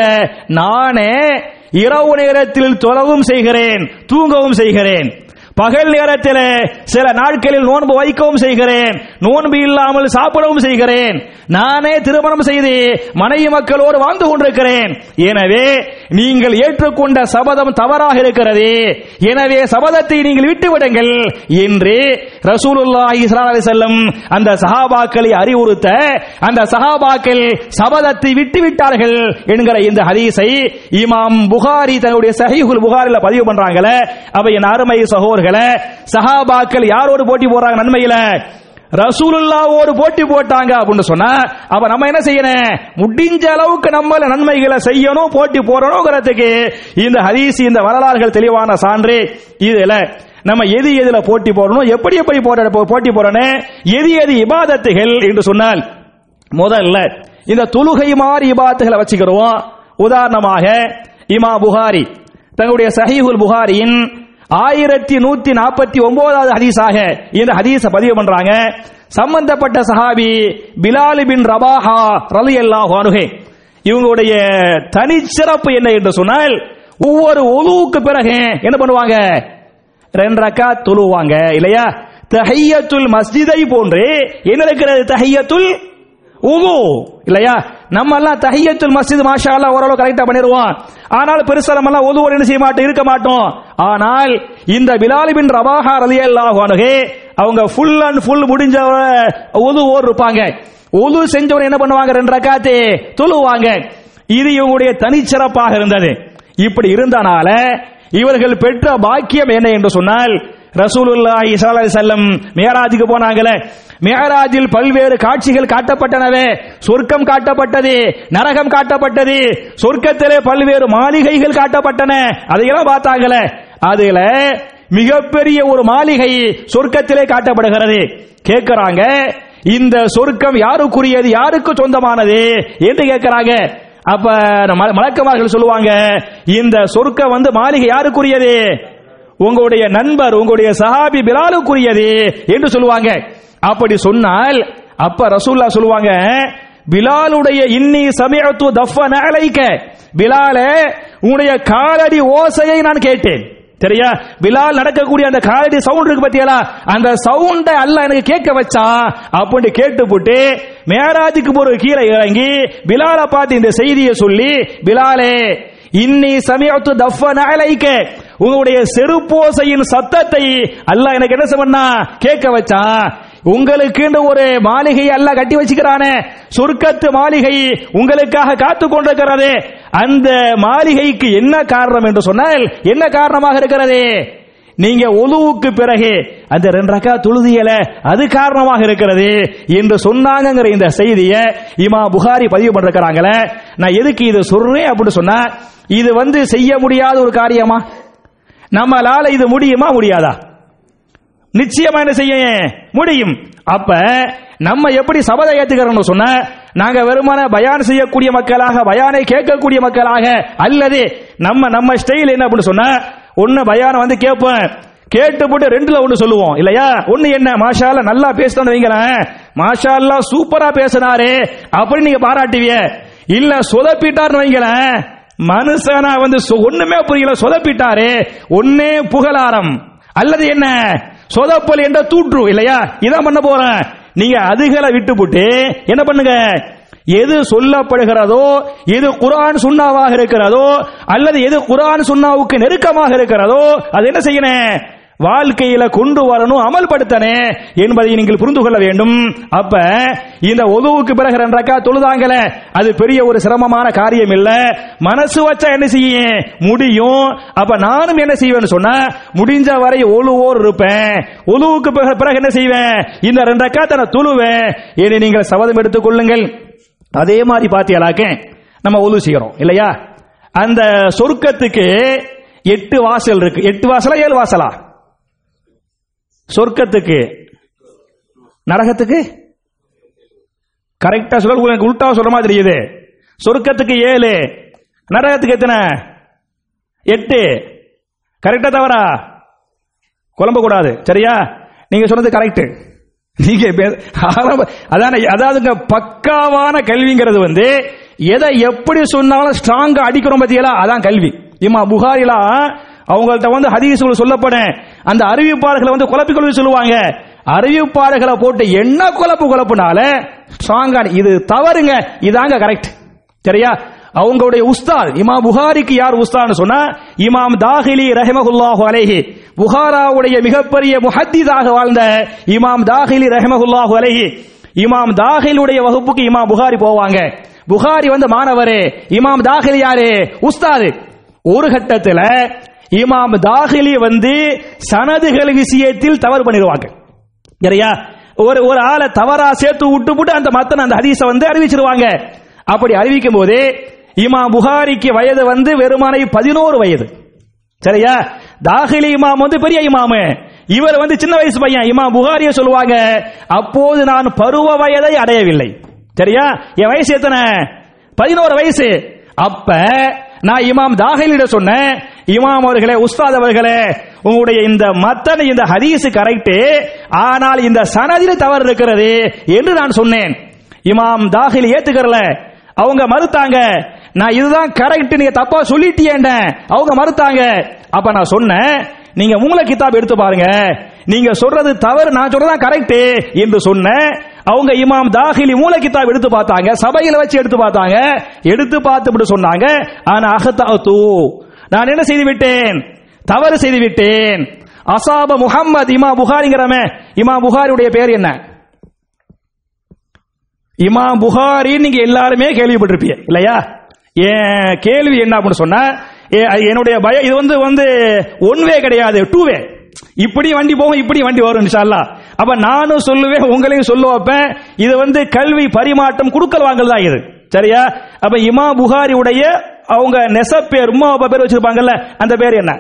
நானே இரவு நேரத்தில் தொழவும் செய்கிறேன், தூங்கவும் செய்கிறேன். பகல் நேரத்தில் சில நாட்களில் நோன்பு வைக்கவும் செய்கிறேன், நோன்பு இல்லாமல் சாப்பிடவும் செய்கிறேன். நானே திருமணம் செய்து மனைவி மக்களோடு வாழ்ந்து கொண்டிருக்கிறேன். எனவே நீங்கள் ஏற்றுக்கொண்ட சபதம் தவறாக இருக்கிறது, எனவே சபதத்தை நீங்கள் விட்டுவிடுங்கள் என்று ரசூலுல்லாஹி ஸல்லல்லாஹு அலைஹி வஸல்லம் அந்த சஹாபாக்களை அறிவுறுத்த, அந்த சஹாபாக்கள் சபதத்தை விட்டுவிட்டார்கள் என்கிற இந்த ஹதீஸை இமாம் புகாரி தன்னுடைய ஸஹீஹுல் புகாரில பதிவு பண்றாங்களே. அப்ப என் அருமை சகோதரர்களே, சஹாபாக்கள் யாரோடு போட்டி போடுறாங்க நன்மையில? ரசூலுல்லாஹ்வோடு போட்டி போட்டாங்க அப்படின்னு சொன்னா, அப்ப நம்ம என்ன செய்யணும், முடிஞ்ச அளவுக்கு நம்ம நன்மைகளை செய்யணும், போட்டி போடணும்ங்கிறதுக்கு இந்த ஹதீஸ், இந்த வரலாறுகள் தெளிவான சான்று. இதுல நம்ம எது எதுல போட்டி போடணும், எப்படி எப்படி போட்டி போடணும், எது எது இபாதத்துகள் என்று சொன்னால், முதல்ல இந்த தொழுகை மாதிரி இபாதத்துகளை வச்சுக்கிறோம். உதாரணமாக இமாம் புகாரி தங்களுடைய ஸஹீஹுல் புகாரியின் 1149வது ஹதீஸாக இந்த ஹதீஸை பதிவு பண்றாங்க. சம்பந்தப்பட்ட சஹாபி பிலால் பின் ரபாஹா ரலியல்லாஹு அன்ஹு, இவங்களுடைய தனிச்சிறப்பு என்ன என்று சொன்னால், ஒவ்வொரு ஒழுவுக்கு பிறகு என்ன பண்ணுவாங்க, 2 ரக்காத் தொழுவாங்க இல்லையா? தஹிய்யத்துல் மஸ்ஜிதை போன்று என்ன இருக்கிறது, தஹிய்யத்துல் உது இல்லையா? நம்ம எல்லாம் தஹிய்யத்துல் மஸ்ஜித் மாஷா அல்லாஹ் ஓரளவு கரெக்டா பண்ணிடுவோம். ஆனால் பெருசா நம்ம எல்லாம் உது என்ன செய்ய மாட்டோம், இருக்க மாட்டோம். ஆனால் இந்த பிலால் பின் ரபாஹா ரலியல்லாஹு அன்ஹு அவங்க ஃபுல் அண்ட் ஃபுல் முடிஞ்ச உது இருப்பாங்க. உது செஞ்சவங்க என்ன பண்ணுவாங்க, 2 ரக்காத் தொழுவாங்க. இது இவங்களுடைய தனிச்சிறப்பாக இருந்தது. இப்படி இருந்தனால இவர்கள் பெற்ற பாக்கியம் என்ன என்று சொன்னால், ரசூலுல்லாஹி ஸல்லல்லாஹு அலைஹி வஸல்லம் மியராஜுக்கு போனாங்களே, மியராஜில் பல்வேறு காட்சிகள் காட்டப்பட்டனவே. சொர்க்கம் காட்டப்பட்டது, நரகம் காட்டப்பட்டது, சொர்க்கத்திலே பல்வேறு மாளிகைகள் காட்டப்பட்டன, அதையெல்லாம் பார்த்தாங்களே. அதுல மிகப்பெரிய ஒரு மாளிகை சொர்க்கத்திலே காட்டப்படுகிறது. கேட்கிறாங்க, இந்த சொர்க்கம் யாருக்குரியது, யாருக்கு சொந்தமானது என்று கேட்கிறாங்க. அப்ப மலக்குமார்கள் சொல்லுவாங்க, இந்த சொர்க்கம் மாளிகை யாருக்குரியது, உங்களுடைய நண்பர், உங்களுடைய சஹாபி பிலாலுக்குரியது என்று சொல்லுவாங்க. அப்படி சொன்னால் அப்ப ரசூலுல்லாஹ் சொல்லுவாங்க, பிலாலுடைய இன்னி சமிஅத்து தஃபன அலைக, பிலாலே உங்களுடைய காலடி ஓசையை நான் கேட்டேன். சரியா? பிலால் நடக்கக்கூடிய அந்த காலடி சவுண்ட் இருக்கு பத்தியா, அந்த சவுண்டை அல்லாஹ் எனக்கு கேட்க வச்சா. அப்படி கேட்டு போட்டு மேராஜுக்கு ஒரு கீழே இறங்கி பிலாலை பார்த்து இந்த செய்தியை சொல்லி, பிலாலே இன்னி சமிஅத்து தஃபன அலைக, உங்களுடைய செருப்போசையின் சத்தத்தை அல்லாஹ் எனக்கு என்ன பண்ணா, கேட்க வச்சா. உங்களுக்கு ஒரு மாளிகை அல்லாஹ் கட்டி வச்சுக்கிறானே, சொர்க்கத்து மாளிகை உங்களுக்காக காத்து கொண்டிருக்கிறது. அந்த மாளிகைக்கு என்ன காரணம் என்று சொன்னால், என்ன காரணமாக இருக்கிறது, நீங்க ஒழுவுக்கு பிறகு அந்த 2 ரக்காத் தொழுதியல, அது காரணமாக இருக்கிறது என்று சொன்னாங்கங்கிற இந்த செய்தியை இமாம் புகாரி பதிவு பண்றாங்களே. நான் எதுக்கு இது சொல்றேன் அப்படி சொன்னா, இது செய்ய முடியாத ஒரு காரியமா? நம்மளால இது முடியுமா, முடியாதா? நிச்சயமா என்ன செய்ய முடியும். அப்ப நம்ம எப்படி சபதை ஏத்துக்கிறோம்னு சொன்னா, நாங்க வெறுமன பயான் செய்யக்கூடிய மக்களாக, பயானை கேட்கக்கூடிய மக்களாக, அல்லது நம்ம ஸ்டைல் என்ன அப்படின்னு சொன்னா, ஒன்னு பயான கேட்பேன், கேட்டு போட்டு ரெண்டுல ஒண்ணு சொல்லுவோம் இல்லையா? ஒண்ணு என்ன, மாஷா அல்லாஹ் நல்லா பேசுறான்னு வைங்களேன், மாஷா அல்லாஹ் சூப்பரா பேசினாரே அப்படி நீங்க பாராட்டுவீங்க. இல்ல சொதப்பிட்டார்னு வைங்களேன், மனுஷனா வந்து ஒண்ணுமே புரியல சொதப்பிட்டாரே, ஒன்னே புகழாரம் அல்லது என்ன சொதப்பல் என்ற தூற்று இல்லையா? இதான் பண்ண போறேன். நீங்க அதுகளை விட்டு போட்டு என்ன பண்ணுங்க, எது சொல்லப்படுகிறதோ, எது குர்ஆன் சுன்னாவாக இருக்கிறதோ, அல்லது எது குர்ஆன் சுன்னாவுக்கு நெருக்கமாக இருக்கிறதோ அது என்ன செய்யணும், வாழ்க்கையில கொண்டு வரணும், அமல்படுத்தனே என்பதை நீங்கள் புரிந்து கொள்ள வேண்டும். அப்ப இந்த ஒதுவுக்கு பிறகு 2 ரக்காத் தொழுதாங்களே, அது பெரிய ஒரு சிரமமான காரியம் இல்ல. மனசு வச்சா என்ன செய்ய முடியும். அப்ப நானும் என்ன செய்வேன்னு சொன்னா, முடிஞ்ச வரை ஒழுவோர் இருப்பேன். ஒதுவுக்கு பிறகு என்ன செய்வேன், இந்த 2 ரக்காத் நான் தொழுவேன் என்று நீங்கள் சபதம் எடுத்துக் கொள்ளுங்கள். அதே மாதிரி பாத்தியலாக்க நம்ம ஒது செய்யறோம் இல்லையா? அந்த சொர்க்கத்துக்கு 8 வாசல் இருக்கு. 8 வாசலா 7 வாசலா? சொர்க்கத்துக்கு. நரகத்துக்கு கரெக்டா சொல்ல, உங்களுக்கு உல்டா சொல்ற மாதிரி தெரியுது. சொர்க்கத்துக்கு 7, நரகத்துக்கு எத்தனை? 8. கரெக்டா தவறா? குழம்ப கூடாது சரியா? நீங்க சொன்னது கரெக்ட். நீங்க அதாவது பக்காவான கல்விங்கிறது வந்து எதை எப்படி சொன்னாலும் ஸ்ட்ராங்கா அடிக்கிறோம் பத்தியலா, அதான் கல்வி. இமாம் புகாரிலா அவங்கள்ட்ட வந்து ஹதீஸ்கள் சொல்லப்பட அந்த அறிவிப்பாளர்களை வந்து குழப்பிக்கொள்ள சொல்லுவாங்க. அறிவிப்பாளர்களை போட்டு என்ன குழப்புனால ஸ்ட்ராங்கா இது தவறுங்க, இதாங்க கரெக்ட் சரியா? அவங்களுடைய உஸ்தாத் இமாம் புகாரிக்கு யார் உஸ்தாத்னு சொன்னா, இமாம் தாஹிலி ரஹிமஹுல்லாஹு அலைஹி, புகாராவுடைய மிகப்பெரிய முஹத்திஸாக வாழ்ந்த இமாம் தாஹிலி ரஹிமஹுல்லாஹு அலைஹி. இமாம் தாஹிலுடைய வகுப்புக்கு இமாம் புகாரி போவாங்க. புகாரி வந்து மாணவரே, இமாம் தாஹிலி யாரு? உஸ்தாது. ஒரு கட்டத்தில் இமாம் தாஹிலி வந்து சனதுகள் விஷயத்தில் தவறு பண்ணிடுவாங்க சரியா? ஒரு ஆளை தவறா சேர்த்து விட்டு அந்த மத்தன அந்த ஹதீஸை வந்து அறிவிச்சிருவாங்க. அப்படி அறிவிக்கும் போது இமாம் புகாரிக்கு வயது வந்து வெறுமனை 11 வயது சரியா? தாஹிலி இமாம் வந்து பெரிய இமாமு, இவர் வந்து சின்ன வயசு பையன். இமாம் புகாரிய சொல்லுவாங்க, அப்போது நான் பருவ வயதை அடையவில்லை சரியா? என் வயசு எத்தனை? 11 வயசு. அப்ப நான் இமாம் தாஹிலிட சொன்னேன், இமாம் அவர்களே, உஸ்தாத் அவர்களே, உங்களுடைய இந்த மத்தன இந்த ஹதீஸ் கரெக்ட், ஆனால் இந்த சனதில் தவறு இருக்கிறது என்று நான் சொன்னேன். இமாம் தாஹிலி ஏத்துக்கறல, அவங்க மறுத்தாங்க. நான் இதுதான் கரெக்ட், நீங்க தப்பா சொல்லிட்டீங்க, அவங்க மறுத்தாங்க. அப்ப நான் சொன்னேன், நீங்க மூல கிதாப் எடுத்து பாருங்க, நீங்க சொல்றது தவறு, நான் சொல்றதான் கரெக்ட் என்று சொன்னேன். அவங்க இமாம் தாஹிலி மூல கிதாப் எடுத்து பார்த்தாங்க, சபையில வச்சு எடுத்து பார்த்தாங்க. எடுத்து பார்த்துட்டு சொன்னாங்க, ஆனா அஹ்தஅது, நான் என்ன செய்து விட்டேன், தவறு செய்து விட்டேன். அஸாப முஹம்மத், இமாம் புகாரிங்கறமே, இமாம் புகாரியுடைய பேர் என்ன? இமாம் புகாரி நீங்க எல்லாருமே கேள்விப்பட்டிருப்பீங்க இல்லையா? என் கேள்வி என்ன அப்படின்னு சொன்னா, என்னுடைய பயம் இது வந்து ஒன் வே கிடையாது, 2 வே. இப்படி வண்டி போகும், இப்படி வண்டி வரும் இன்ஷா அல்லாஹ். அப்ப நானும் சொல்லுவேன், உங்களையும் சொல்ல வைப்பேன். இது வந்து கல்வி பரிமாற்றம், குடுக்கல் வாங்கல் தான் இது சரியா? அப்ப இமாம் புகாரி உடைய அவங்க நெசப் பேர், உம்மா அப்பா பேர் வச்சிருப்பாங்கல்ல, அந்த பேர் என்ன?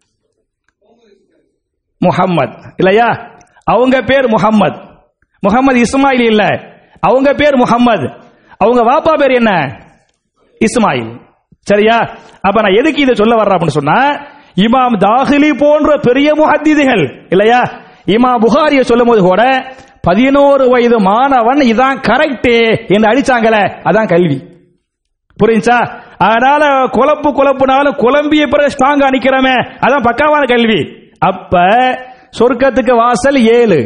முஹம்மத் இல்லையா? அவங்க பேர் முஹம்மத். முஹம்மது இஸ்மாயில் இல்ல, அவங்க பேர் முஹம்மது. அவங்க வாப்பா பேர் என்ன? இஸ்மாயில் சரியா? அப்ப நான் எதுக்கு இதை சொல்ல வர்றேன் அப்படின்னு சொன்னா, இமாம் தாஹிலி போன்ற பெரிய முஹத்திதுகள் இல்லையா, இமாம் புகாரிய சொல்லும் போது கூட 11 வயது மாணவன் இதான் கரெக்ட் என்று அடிச்சாங்களே, அதான் கல்வி. புரிஞ்சா? அதனால குழப்புனாலும் குழம்பிய பிறகு ஸ்ட்ராங்கா நிக்கிறமே, அதான் பக்காவான கல்வி. அப்ப சொர்க்கத்துக்கு வாசல் 7.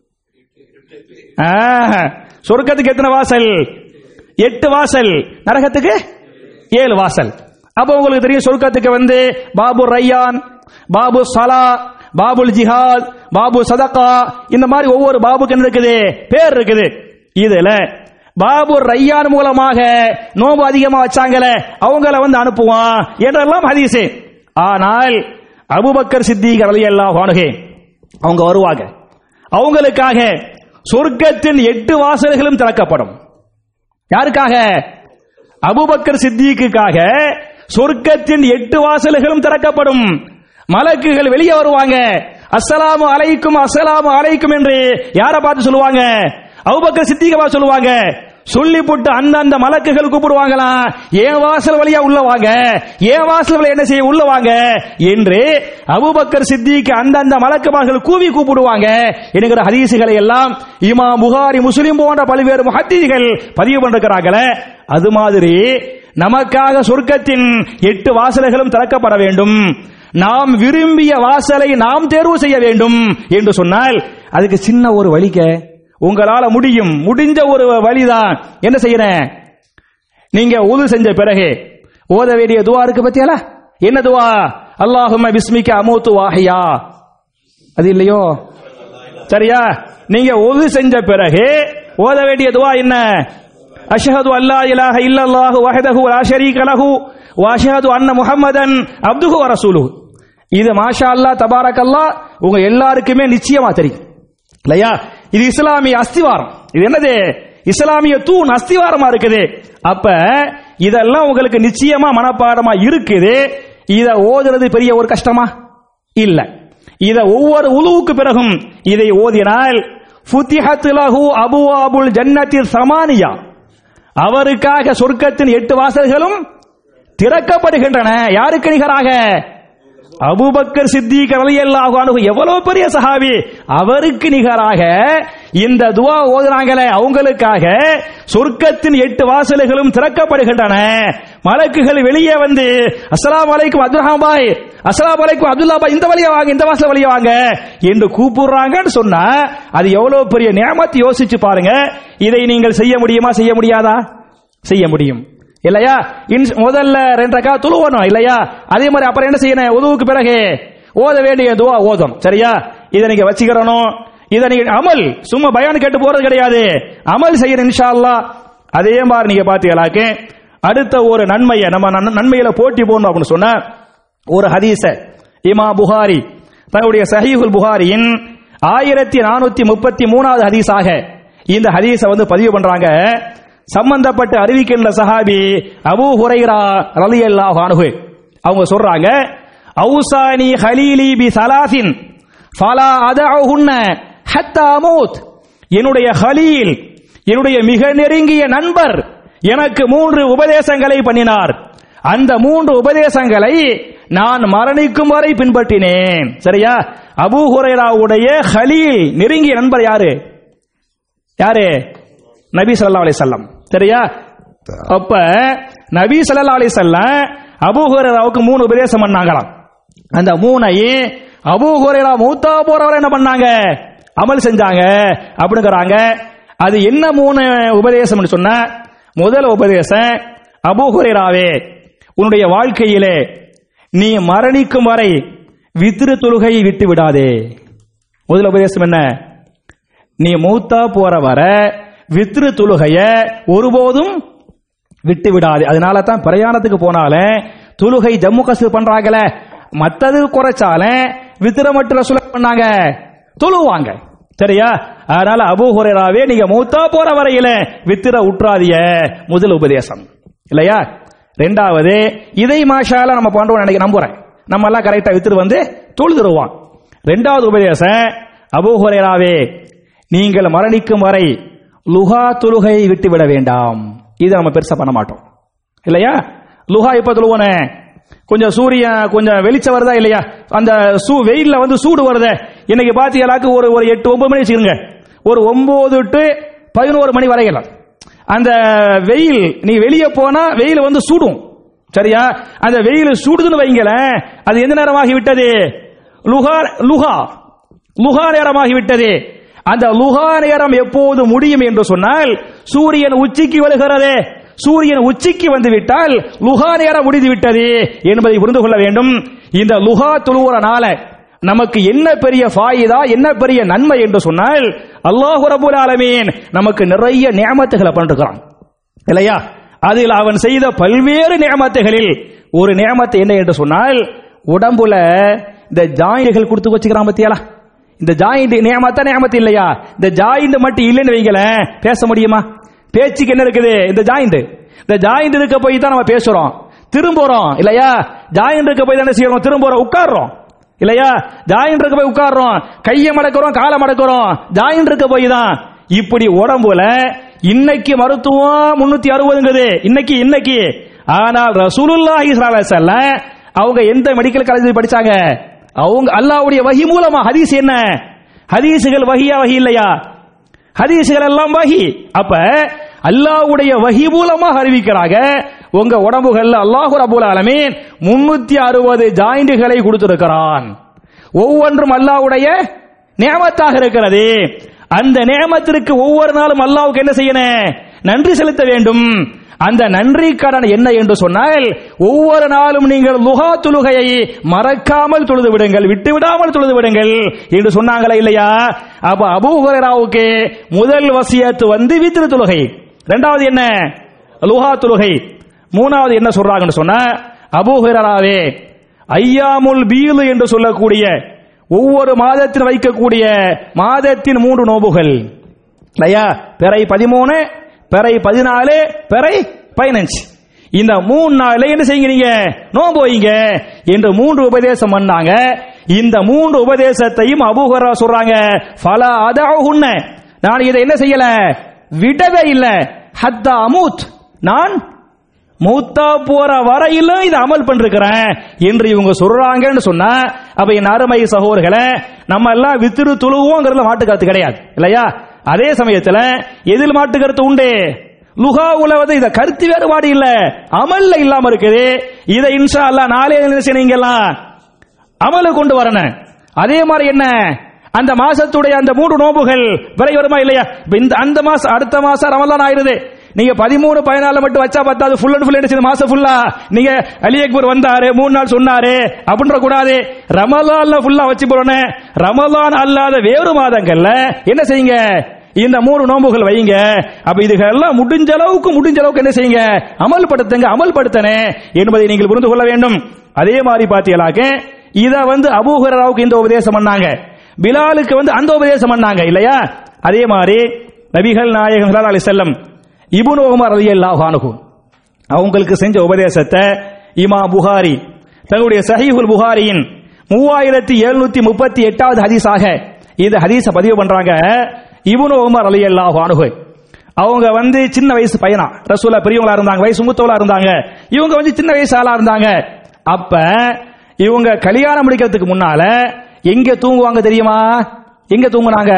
சொர்க்கத்துக்கு எத்தனை வாசல்? 8 வாசல். நரகத்துக்கு 7 வாசல். அப்ப உங்களுக்கு தெரியும், சொர்க்கத்துக்கு வந்து பாபு ரையான், பாபு சலா, பாபுல் ஜிஹாத், பாபு சதகா, இந்த மாதிரி ஒவ்வொரு பாபுக்கு என்ன இருக்குது, பேர் இருக்குது. இதுல பாபு ரையான் மூலமாக நோம்பு அதிகமா வச்சாங்களே, அவங்கள வந்து அனுப்புவான் என்றெல்லாம் ஹதீஸ். ஆனால் அபூபக்கர் சித்திக் ரலியல்லாஹு அன்ஹு அவங்க வருவாங்க, அவங்களுக்காக சொர்க்கத்தின் 8 வாசல்களும் திறக்கப்படும். யாருக்காக? அபூபக்கர் சித்திக்குக்காக சொர்க்கத்தின் 8 வாசல்களும் திறக்கப்படும். மலக்குகள் வெளியே வருவாங்க, அஸ்ஸலாமு அலைக்கும் அஸ்ஸலாமு அலைக்கும் என்று யாரை பார்த்து சொல்லுவாங்க? அபூபக்கர் சித்திகை பார்த்து சொல்லுவாங்க. சொல்லி போட்டு அந்த மலக்குகள் கூப்பிடுவாங்களாம், ஏன் வாசல் வழியா உள்ள வாங்க, ஏன் வாசல் வழியா என்ன செய்ய உள்ள வாங்க என்று அபூபக்கர் சித்திக் அந்த மலக்குமார்கள் கூவி கூப்பிடுவாங்க என்கிற ஹதீசுகளை எல்லாம் இமாம் புகாரி, முஸ்லிம் போன்ற பல்வேறு முஹத்திஸ்கள் பதிவு பண்ணிருக்கிறாங்களே. அது மாதிரி நமக்காக சொர்க்கத்தின் 8 வாசல்களும் திறக்கப்பட வேண்டும், நாம் விரும்பிய வாசலை நாம் தேர்வு செய்ய வேண்டும் என்று சொன்னால் அதுக்கு சின்ன ஒரு வழிக்க உங்களால முடிஞ்ச ஒரு வழிதான். என்ன செய்யறேன், நீங்க உது செஞ்ச பிறகு ஓத வேண்டிய துவா இருக்கு பத்தியால. என்ன துவா? அல்லாஹும்ம பிஸ்மிக அமூது வாஹியா. அது இல்லையோ? சரியா? நீங்க உது செஞ்ச பிறகு ஓத வேண்டிய துவா என்ன? அஷ்ஹது அல்லா இலாஹ இல்லல்லாஹு வஹ்தஹு லா ஷரீக லஹு வ அஷ்ஹது அன்ன முஹம்மதன் அப்துஹு வ ரசூலுஹு. இது மாஷா அல்லாஹ் தபாரக்கல்லாஹ் உங்க எல்லாருக்குமே நிச்சயமா தெரியும் இல்லையா? இது இஸ்லாமிய அஸ்திவாரம். இது என்னது? இஸ்லாமிய தூண், அஸ்திவாரமா இருக்குது. அப்ப இதெல்லாம் உங்களுக்கு நிச்சயமா மனப்பாடமா இருக்குது. இத ஓதுறது பெரிய ஒரு கஷ்டமா இல்ல. இத ஒவ்வொரு உலுவுக்கு பிறகும் இதை ஓதினால் ஃபுத்திஹத் லஹு அபுவாபுல் ஜன்னத்தி ஸமானியா, அவருக்காக சொர்க்கத்தின் 8 வாசல்களும் திறக்கப்படுகின்றன. யாருக்கு நிகராக? அபூபக்கர் சித்திக் ரலியல்லாஹு அன்ஹு, எவ்வளவு பெரிய சஹாபி, அவருக்கு நிகராக இந்த துஆ ஓதுறாங்களே அவங்களுக்காக சொர்க்கத்தின் 8 வாசல்களும் திறக்கப்படுகின்றன. மலக்குகள் வெளியே வந்து அஸ்ஸலாமு அலைக்கும் அப்துல் பாய், அஸ்ஸலாமு அலைக்கும் அப்துல்லா பாய், இந்த வழியா வாங்க, இந்த வாசல் வழியா வாங்க என்று கூப்பிடுறாங்கன்னு சொன்னா அது எவ்வளவு பெரிய நியமத். யோசிச்சு பாருங்க. இதை நீங்கள் செய்ய முடியுமா? செய்ய முடியாதா? செய்ய முடியும் இல்லையா? முதல்ல 2 ரக்காத் தொழுவணும் இல்லையா? அதே மாதிரி அப்புறம் என்ன செய்யணும்? உதுவுக்கு பிறகு ஓத வேண்டிய துஆ ஓதணும். சரியா? இதை நீங்க வச்சுக்கிறணும். இதை நீங்க அமல், சும்மா பயான் கேட்டு போறது கிடையாது, அமல் செய்யணும் இன்ஷா அல்லாஹ். அதே மாதிரி நீங்க பாத்தீங்களாக்கு அடுத்த ஒரு நன்மையை நம்ம நன்மையில போட்டி போடணும் அப்படின்னு சொன்னா ஒரு ஹதீஸ இமாம் புகாரி தன்னுடைய சஹீஹுல் புகாரியின் 1433வது ஹதீஸாக இந்த ஹதீஸை பதிவு பண்றாங்க. சம்பந்தப்பட்டு அறிவிக்கின்ற சஹாபி அபூ ஹுரைரா ரலியல்லாஹு அன்ஹு. அவங்க சொல்றாங்க, அவுசானி ஹலீலி பி ஸலாசின் ஃபலா அதஉஹுன்ன ஹத்தா அமூத். என்னுடைய ஹலீல், என்னுடைய மிக நெருங்கிய நண்பர் எனக்கு 3 உபதேசங்களை பண்ணினார். அந்த 3 உபதேசங்களை நான் மரணிக்கும் வரை பின்பற்றினேன். சரியா? அபூ ஹுரைராவுடைய ஹலீல், நெருங்கிய நண்பர் யாரு? யாரு? நபி ஸல்லல்லாஹு அலைஹி வஸல்லம். சரியா? அப்ப நபி ஸல்லல்லாஹு அலைஹி வஸல்லம் அபூ ஹுரைராவுக்கு 3 உபதேசம் பண்ணாங்களாம். அந்த 3ஐயும் அபூ ஹுரைரா மூத்தா போறவரை என்ன பண்ணாங்க? அமல் செஞ்சாங்க அப்படிங்கறாங்க. அது என்ன 3 உபதேசம்னு சொன்னா, முதல் உபதேசம், அபூ ஹுரைராவே உன்னுடைய வாழ்க்கையிலே நீ மரணிக்கும் வரை வித்ரு தொழுகையை விட்டு விடாதே. முதல் உபதேசம் என்ன? நீ மூத்தா போற வரை வித்ரு தொழுகைய ஒருபோதும் விட்டு விடாது. அதனால தான் பிரயாணத்துக்கு போனாலும் தொழுகை ஜம்மு கஸ்ர் பண்றாங்கல, மத்தது குறைச்சாலும் வித்ர மட்டும் ரசூல் பண்ணாங்க, தொழுவாங்க. சரியா? அதனால அபூ ஹுரைராவே நீங்க மூத்தா போற வரையில வித்ர உற்றாதிய. முதல் உபதேசம் இல்லையா? இரண்டாவது, இதை மாஷால நம்ம பண்றோம் நினைக்க நம்புறேன், நம்ம எல்லாம் கரெக்டா வித்ரு தொழுதுருவான். இரண்டாவது உபதேசம், அபூ ஹுரைராவே நீங்கள் மரணிக்கும் வரை லுஹா தொழுகையை விட்டு விட வேண்டாம். இதை நம்ம பெருசா பண்ண மாட்டோம் இல்லையா? லுஹா இப்ப தொழுவனே, கொஞ்சம் சூரியன் கொஞ்சம் வெளிச்சம் வருதா இல்லையா, அந்த வெயில்ல சூடு வருது. இன்னைக்கு பாத்தீங்களாக்கு ஒரு 8-9 மணி வச்சுக்கோங்க, ஒரு 9 to 11 மணி வரைக்கும் அந்த வெயில், நீ வெளியே போனா வெயில் சூடும். சரியா? அந்த வெயில் சூடுதுன்னு வைங்களேன், அது எந்த நேரமாகி விட்டது? லுஹா நேரமாகி விட்டது. அந்த லுஹா நேரம் எப்போது முடியும் என்று சொன்னால், சூரியன் உச்சிக்கு வருகிறது. சூரியன் உச்சிக்கு வந்துவிட்டால் லுஹா நேரம் முடிந்து விட்டது என்பதை புரிந்து கொள்ள வேண்டும். இந்த லுஹா தொழுவுறனால நமக்கு என்ன பெரிய ஃபாயிதா, என்ன பெரிய நன்மை என்று சொன்னால், அல்லாஹ் ரப்பல் ஆலமீன் நமக்கு நிறைய நியமத்துகளை பண்ணிருக்கிறான் இல்லையா? அதில் அவன் செய்த பல்வேறு நியமத்துகளில் ஒரு நியமத்து என்ன என்று சொன்னால், உடம்புல இந்த ஜாயிண்டுகள் கொடுத்து வச்சுக்கிறான் பத்தியாலா. இந்த ஜாயிண்ட் நியமத்து இல்லையா? இந்த ஜாயிண்ட் மட்டும் இல்லைன்னு வைங்களேன், பேச முடியுமா? பேச்சுக்கு என்ன இருக்குது? இந்த ஜாயிண்ட் இருக்க போய் தான் நம்ம பேசுறோம், திரும்புறோம் இல்லையா? ஜாயிண்ட் இருக்க போய் தானே செய்யறோம், திரும்புறோம், உட்கார்றோம் இல்லையா? ஜாயிண்ட் இருக்க போய் உட்கார்றோம், கையை மடக்கிறோம், காலை மடக்கிறோம், ஜாயிண்ட் இருக்க போய் தான். இப்படி உடம்புல இன்னைக்கு மருத்துவம் 360ங்குது இன்னைக்கு. ஆனால் ரசூலுல்லாஹி ஸல்லல்லாஹு அலைஹி வஸல்லம் அவங்க எந்த மெடிக்கல் காலேஜில் படிச்சாங்க? அவங்க அல்லாஹ்வுடைய வஹி மூலமா. ஹதீஸ் என்ன? ஹதீஸ்கள் வஹியா வஹி இல்லையா? ஹதீஸ்கள் எல்லாம் வஹி. அப்ப அல்லாஹ்வுடைய வஹி மூலமா அறிவிக்கிறாங்க. உங்க உடம்புகள்ல அல்லாஹ் ரப்பல் ஆலமீன் 360 ஜாயிண்டுகளை கொடுத்திருக்கிறான். ஒவ்வொன்றும் அல்லாஹ்வுடைய நியமத்தாக இருக்கிறது. அந்த நியமத்திற்கு ஒவ்வொரு நாளும் அல்லாஹ்வுக்கு என்ன செய்யணும்? நன்றி செலுத்த வேண்டும். அந்த நன்றி கடன் என்ன என்று சொன்னால், ஒவ்வொரு நாளும் நீங்கள் லுஹா தொழுகையை மறக்காமல் தொழுது விடுங்கள், விட்டு விடாமல் தொழுது விடுங்கள் என்று சொன்னாங்களா இல்லையா? அப்ப அபூ ஹுரைராவுக்கு முதல் வசியத்து வந்து வித்ரு தொழுகை, இரண்டாவது என்ன? லுஹா தொழுகை. மூணாவது என்ன சொல்றாங்கன்னு சொன்னா, அபூ ஹுரைராவே ஐயாமுல் பீல் என்று சொல்லக்கூடிய ஒவ்வொரு மாதத்தில் வைக்கக்கூடிய மாதத்தின் 3 நோன்புகள் இல்லையா? பிறை 13, பிறை 14, பிறை 15. இந்த 3 நாள்ல என்ன செய்யுங்க? நோன்பு வைங்க என்று 3 உபதேசம் பண்ணாங்க. இந்த 3 உபதேசத்தையும் அபூ ஹுரைரா சொல்றாங்க, ஃபலா அதஹுன்ன, நான் இதை என்ன செய்யல? விடவே இல்லை. ஹத்தா அமூத், நான் மௌத்தா போற வரையிலும் இதை அமல் பண்ணிருக்கிறேன் என்று இவங்க சொல்றாங்கன்னு சொன்னா, அப்ப என் அருமை சகோதரர்களே, நம்ம எல்லாம் வித்திரு தொழுவோங்கிறதுல மாட்டு கருத்து கிடையாது இல்லையா? அதே சமயத்தில் எதில் மாட்டு கருத்து உண்டு? லுஹா உலவது இத கருத்து வேறுபாடு இல்ல, அமல்ல இல்லாம இருக்குது. இதை இன்ஷா அல்லாஹ் நாளே செய்யலாம், அமல கொண்டு வரணும். அதே மாதிரி என்ன, அந்த மாசத்துடைய அந்த 3 நோன்புகள் விரை வருமா இல்லையா? அந்த மாசம் அடுத்த மாசம் ரமலான் ஆயிருது. நீங்க 13, 14 மட்டும் வச்சா பத்தாது, ஃபுல் அண்ட் ஃபுல் எடுத்து மாசம் ஃபுல்லா நீங்க அலி அக்பர் வந்தாரு 3 நாள் சொன்னாரு அப்படின்ற கூடாது. ரமலான்ல ஃபுல்லா வச்சு போறோம். ரமலான் அல்லாத வேறு மாதங்கள்ல என்ன செய்யுங்க? இந்த 3 நோன்புகள் வைங்க. அப்ப இதுகளெல்லாம் முடிஞ்ச அளவுக்கு என்ன செய்யுங்க? அமல்படுத்தனே என்பதை நீங்கள் புரிந்து கொள்ள வேண்டும். அதே மாதிரி பாத்தீங்களாக்க இத வந்து அபூ ஹுரைராவுக்கு இந்த உபதேசம் பண்ணாங்க, பிலாலுக்கு வந்து அந்த உபதேசம் பண்ணாங்க இல்லையா? அதே மாதிரி நபிகள் நாயகம் ஸல்லல்லாஹு அலைஹி வஸல்லம் இப்னு உமர் ரலியல்லாஹு அன்ஹு அவங்களுக்கு செஞ்ச உபதேசத்தை இமாம் புகாரி தன்னுடைய ஸஹீஹுல் புகாரியின் 3738வது ஹதீஸாக இந்த ஹதீஸ பதிவு பண்றாங்க. இப்னு உமர் ரலியல்லாஹு அன்ஹு அவங்க வந்து சின்ன வயசு பையனா, ரசூலா பெரியவங்களா இருந்தாங்க, வயசு மூத்தவங்களா இருந்தாங்க, இவங்க வந்து சின்ன வயசு ஆளா இருந்தாங்க. அப்ப இவங்க கல்யாணம் முடிக்கிறதுக்கு முன்னால எங்க தூங்குவாங்க தெரியுமா? எங்க தூங்குனாங்க?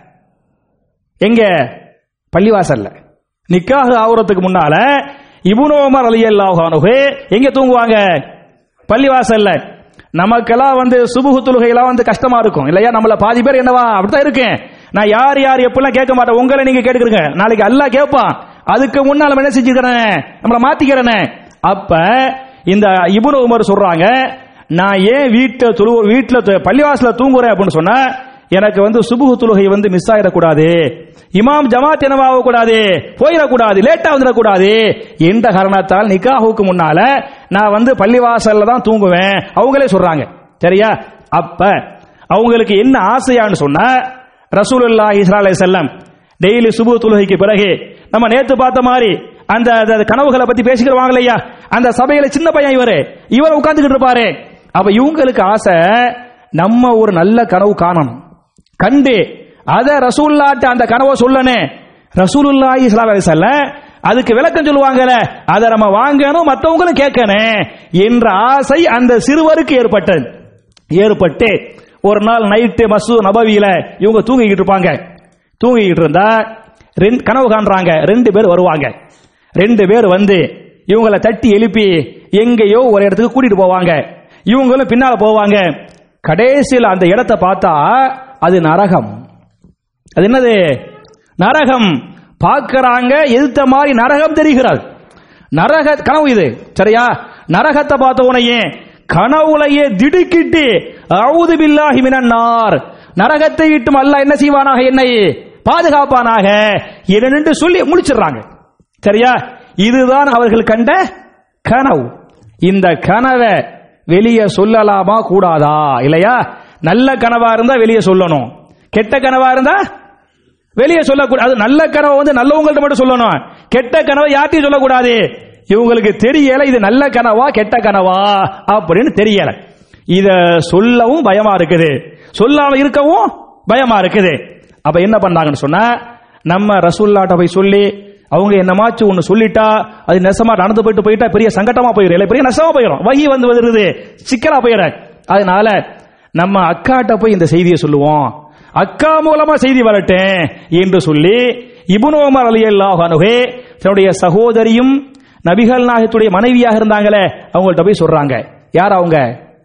எங்க? பள்ளிவாசல்ல. நிக்காஹ் ஆகுறதுக்கு முன்னால இப்னு உமர் ரலியல்லாஹு அன்ஹு எங்க தூங்குவாங்க? பள்ளிவாசல்ல. நமக்கெல்லாம் வந்து சுபுஹ் தொழுகையெல்லாம் வந்து கஷ்டமா இருக்கும் இல்லையா? நம்மள பாதி பேர் என்னவா அப்படித்தான் இருக்கேன். நான் யார் எப்பெல்லாம் கேட்க மாட்டேன், உங்களை நீங்க கேட்டுக்கிறீங்க, நாளைக்கு அல்லாஹ் கேட்பான். அதுக்கு முன்னால நம்ம என்ன செஞ்சுக்கிறேன்? நம்மள மாத்திக்கிறேன். அப்ப இந்த இப்னு உமர் சொல்றாங்க, நான் ஏன் வீட்டுல பள்ளிவாசல தூங்குறேன் அப்படின்னு சொன்னா, எனக்கு வந்து சுபுஹ் தொழுகை வந்து மிஸ் ஆயிடக்கூடாது, இமாம் ஜமாத் என்னவாக கூடாது, போயிடக்கூடாது, லேட்டா வந்துடக்கூடாது என்ற காரணத்தால் நிக்காஹுக்கு முன்னால நான் வந்து பள்ளிவாசல்ல தான் தூங்குவேன் அவங்களே சொல்றாங்க. சரியா? அப்ப அவங்களுக்கு என்ன ஆசையான்னு சொன்னா, ரசூலுல்லாஹி ஸல்லல்லாஹு அலைஹி வஸல்லம் டெய்லி சுபுஹ் தொழுகைக்கு பிறகு நம்ம நேத்து பார்த்த மாதிரி அந்த கனவுகளை பத்தி பேசிக்கிறவாங்க இல்லையா? அந்த சபையில சின்ன பையன் இவர் உட்கார்ந்துகிட்டு இருப்பாரு. அப்ப இவங்களுக்கு ஆசை, நம்ம ஒரு நல்ல கனவு காணணும், கண்டு அத ரசூலுல்லாஹ்ட்ட அந்த கனவை சொல்லணும். ரசூலுல்லாஹி ஸல்லல்லாஹு அலைஹி வஸல்லம் அதுக்கு விளக்கம் சொல்லுவாங்கல, அதை நம்ம வாங்கணும், மற்றவங்களும் கேட்கணும் என்ற ஆசை அந்த சிறுவருக்கு ஏற்பட்டு ஒரு நாள் நைட்டு மஸ்ஜித் நபவியில இவங்க தூங்கிக்கிட்டு இருப்பாங்க. தூங்கிக்கிட்டு இருந்தா கனவு காண்றாங்க, 2 பேர் வருவாங்க. 2 பேர் வந்து இவங்களை தட்டி எழுப்பி எங்கேயோ ஒரு இடத்துக்கு கூட்டிட்டு போவாங்க. இவங்களும் பின்னால போவாங்க. கடைசியில் அந்த இடத்தை பார்த்தா அது நரகம். அது என்னது? நரகம். பார்க்கறாங்க, எதிர்த்த மாதிரி நரகம் தெரிகிறது. நரக கனவு இது. சரியா? நரகத்தை பார்த்த உடனே கனவுலையே திடுக்கிட்டு அஊது பில்லாஹி மினன் நார், நரகத்தை விட்டும் அல்லாஹ் என்ன செய்வானாக, என்னை பாதுகாப்பானாக என்று சொல்லி முடிச்சிடுறாங்க. சரியா? இதுதான் அவர்கள் கண்ட கனவு. இந்த கனவை வெளியே சொல்லலாமா கூடாதா இல்லையா? நல்ல கனவா இருந்தா வெளியே சொல்லணும், கெட்ட கனவா இருந்தா வெளியே சொல்லக்கூடாது. நல்ல கனவை வந்து நல்லவங்கள்ட்ட மட்டும் சொல்லணும், கெட்ட கனவை யார்ட்டையும் சொல்லக்கூடாது. இவங்களுக்கு தெரியல இது நல்ல கனவா கெட்ட கனவா அப்படின்னு தெரியல. இத சொல்லவும் பயமா இருக்குது, சொல்லாம இருக்கவும் பயமா இருக்குது. அப்ப என்ன பண்ணாங்கன்னு சொன்னா, நம்ம ரசூலுல்லாஹ்ட்ட போய் சொல்லி அவங்க என்னமாச்சு ஒன்னு சொல்லிட்டா அது நெசமா நடந்து போயிட்டா பெரிய சங்கடமா போயிடும், இல்லை பெரிய நெசமா போயிடும், வகி வந்து வருது சிக்கலா போயிடும். அதனால நம்ம அக்காட்ட போய் இந்த செய்தியை சொல்லுவோம், அக்கா மூலமா செய்தி வரட்டும் என்று சொல்லி இப்னு உமர் ரலியல்லாஹு அன்ஹு தன்னுடைய சகோதரியும் நபிகள் நாயகத்துடைய மனைவியாக இருந்தாங்களே அவங்கள்ட்ட போய் சொல்றாங்க. யார் அவங்க?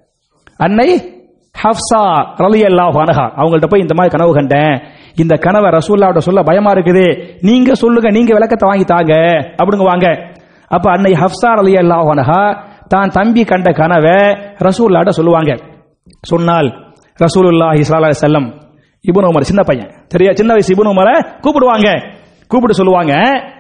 அன்னை ஹப்ஸா ரலியல்லாஹு அன்ஹா. அவங்கள்ட்ட போய் இந்த மாதிரி கனவு கண்டேன், இந்த கனவை ரசூலுல்லாஹ்ட்ட சொல்ல பயமா இருக்குது, நீங்க சொல்லுங்க, நீங்க விளக்கத்தை வாங்கி தாங்க அப்படிங்குவாங்க. அப்ப அன்னை ஹப்ஸா ரலியல்லாஹு அன்ஹா தான் தம்பி கண்ட கனவை ரசூலுல்லாஹ்ட்ட சொல்லுவாங்க. சொன்னால் ரசூலுல்லாஹி ஸல்லல்லாஹு அலைஹி வஸல்லம் இப்னு உமர் சின்ன பையன், சரியா, சின்ன வயசு இப்னு உமரை கூப்பிட்டு சொல்லுவாங்க,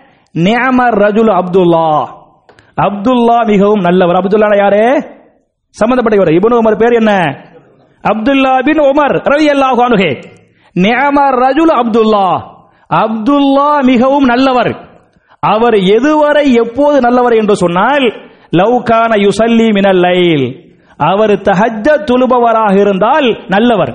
நிஅமர் ரஜுல் அப்துல்லா, அப்துல்லா மிகவும் நல்லவர். அப்துல்லா யாரு? சம்பந்தப்பட்டவர். இப்னு உமர் பேர் என்ன? அப்துல்லா பின் உமர் ரலியல்லாஹு அன்ஹு. நிஅமர் ரஜுல் அப்துல்லா, அப்துல்லா மிகவும் நல்லவர். அவர் எதுவரை எப்போது நல்லவர் என்று சொன்னால், லவ் கான யுஸல்லி மினல் லைல், அவர் தஹஜ்ஜத் தொழுபவராக இருந்தால் நல்லவர்.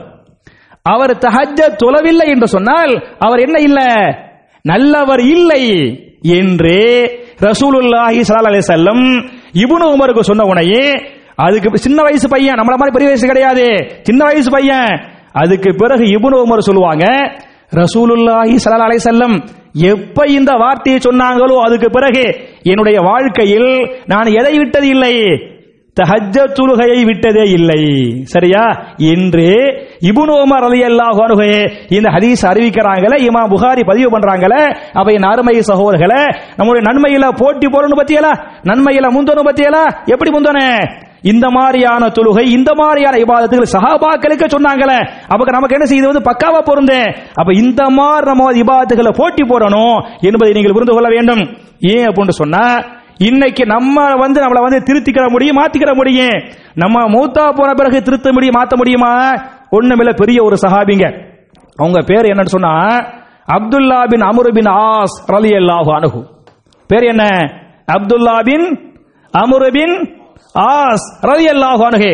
அவர் தஹஜ்ஜத் தொழவில்லை என்று சொன்னால் அவர் என்ன இல்லை? நல்லவர் இல்லை என்று ரசூலுல்லாஹி ஸல்லல்லாஹு அலைஹி வஸல்லம் இப்னு உமருக்கு சொன்ன உடனே, அதுக்கு சின்ன வயசு பையன், நம்மள மாதிரி பெரிய வயசு கிடையாது, சின்ன வயசு பையன். அதுக்கு பிறகு இப்னு உமர் சொல்லுவாங்க, ரசூலுல்லாஹி ஸல்லல்லாஹு அலைஹி வஸல்லம் எப்ப இந்த வார்த்தையை சொன்னாங்களோ அதுக்கு பிறகு என்னுடைய வாழ்க்கையில் நான் எதை விட்டது இல்லை? தஹஜ்ஜத் தொழுகையை விட்டதே இல்லை. சரியா என்று இப்னு உமர் ரலியல்லாஹு அன்ஹு இந்த ஹதீஸ் அறிவிக்கிறாங்களே, இமாம் புகாரி பதிவு பண்றாங்களே. அப்ப என் அருமை சகோதரர்களே, நம்முடைய நன்மையில போட்டி போறணும் பத்தியலா, நன்மையில முந்தணும் பத்தியலா, எப்படி முந்தனே? இந்த மாதிரியான தொழுகை, இந்த மாதிரியான இபாதத்துகள் சஹாபாக்களுக்கு சொன்னாங்களே, அப்ப நமக்கு என்ன செய்து வந்து பக்காவா பொருந்தே. அப்ப இந்த மாதிரி நம்ம இபாதத்துகளை போட்டி போடணும் என்பதை நீங்கள் புரிந்து கொள்ள வேண்டும். ஏன் அப்படின்னு சொன்னா, இன்னைக்கு நம்மளை வந்து திருத்திக்கிற முடியும், மாத்திக்கிற முடியும். நம்ம மௌத்தா போன பிறகு திருத்த முடியும், மாத்த முடியுமா? ஒண்ணுமில்ல. பெரிய ஒரு சஹாபிங்க, அவங்க பேர் என்னன்னு சொன்னா Abdullah bin Amr bin Aas ரலியல்லாஹு அன்ஹு. பேர் என்ன? Abdullah bin Amr bin Aas ரலியல்லாஹு அன்ஹு.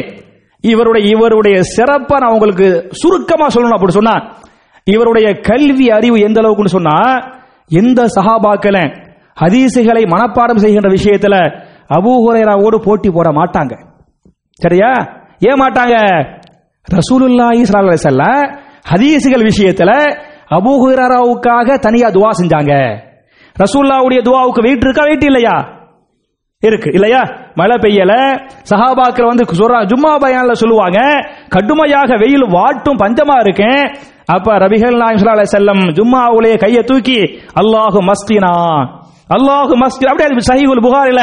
இவருடைய சிறப்பை நான் உங்களுக்கு சுருக்கமா சொல்லணும் அப்படி சொன்னா, இவருடைய கல்வி அறிவு எந்த அளவுக்குன்னு சொன்னா, எந்த சஹாபாக்கள ஹதீசுகளை மனப்பாடம் செய்கின்ற விஷயத்துல அபூ ஹுரைராவோடு போட்டி போட மாட்டாங்க. சரியா? ஏன் மாட்டாங்க? ரசூலுல்லாஹி ஸல்லல்லாஹு அலைஹி வஸல்லம் ஹதீசுகள் விஷயத்துல அபூ ஹுரைராவுக்காக தனியா துஆ செஞ்சாங்க. ரசூலுல்லாஹ்வுடைய துஆவுக்கு வெயிட் இருக்கா? வெயிட் இல்லையா? இருக்கு, இல்லையா? மழை பெய்யல, சஹாபாக்கள் வந்து ஜும்மா பயான்ல சொல்லுவாங்க, கடுமையாக வெயில் வாட்டும் பஞ்சமா இருக்கு. அப்ப நபிகள் நாயகம் ஸல்லல்லாஹு அலைஹி வஸல்லம் ஜும்மாவுடைய கையை தூக்கி அல்லாஹு மஸ்கினா, அல்லாஹு மஸ்கினா, அப்படியே சஹீஹுல் புகாரில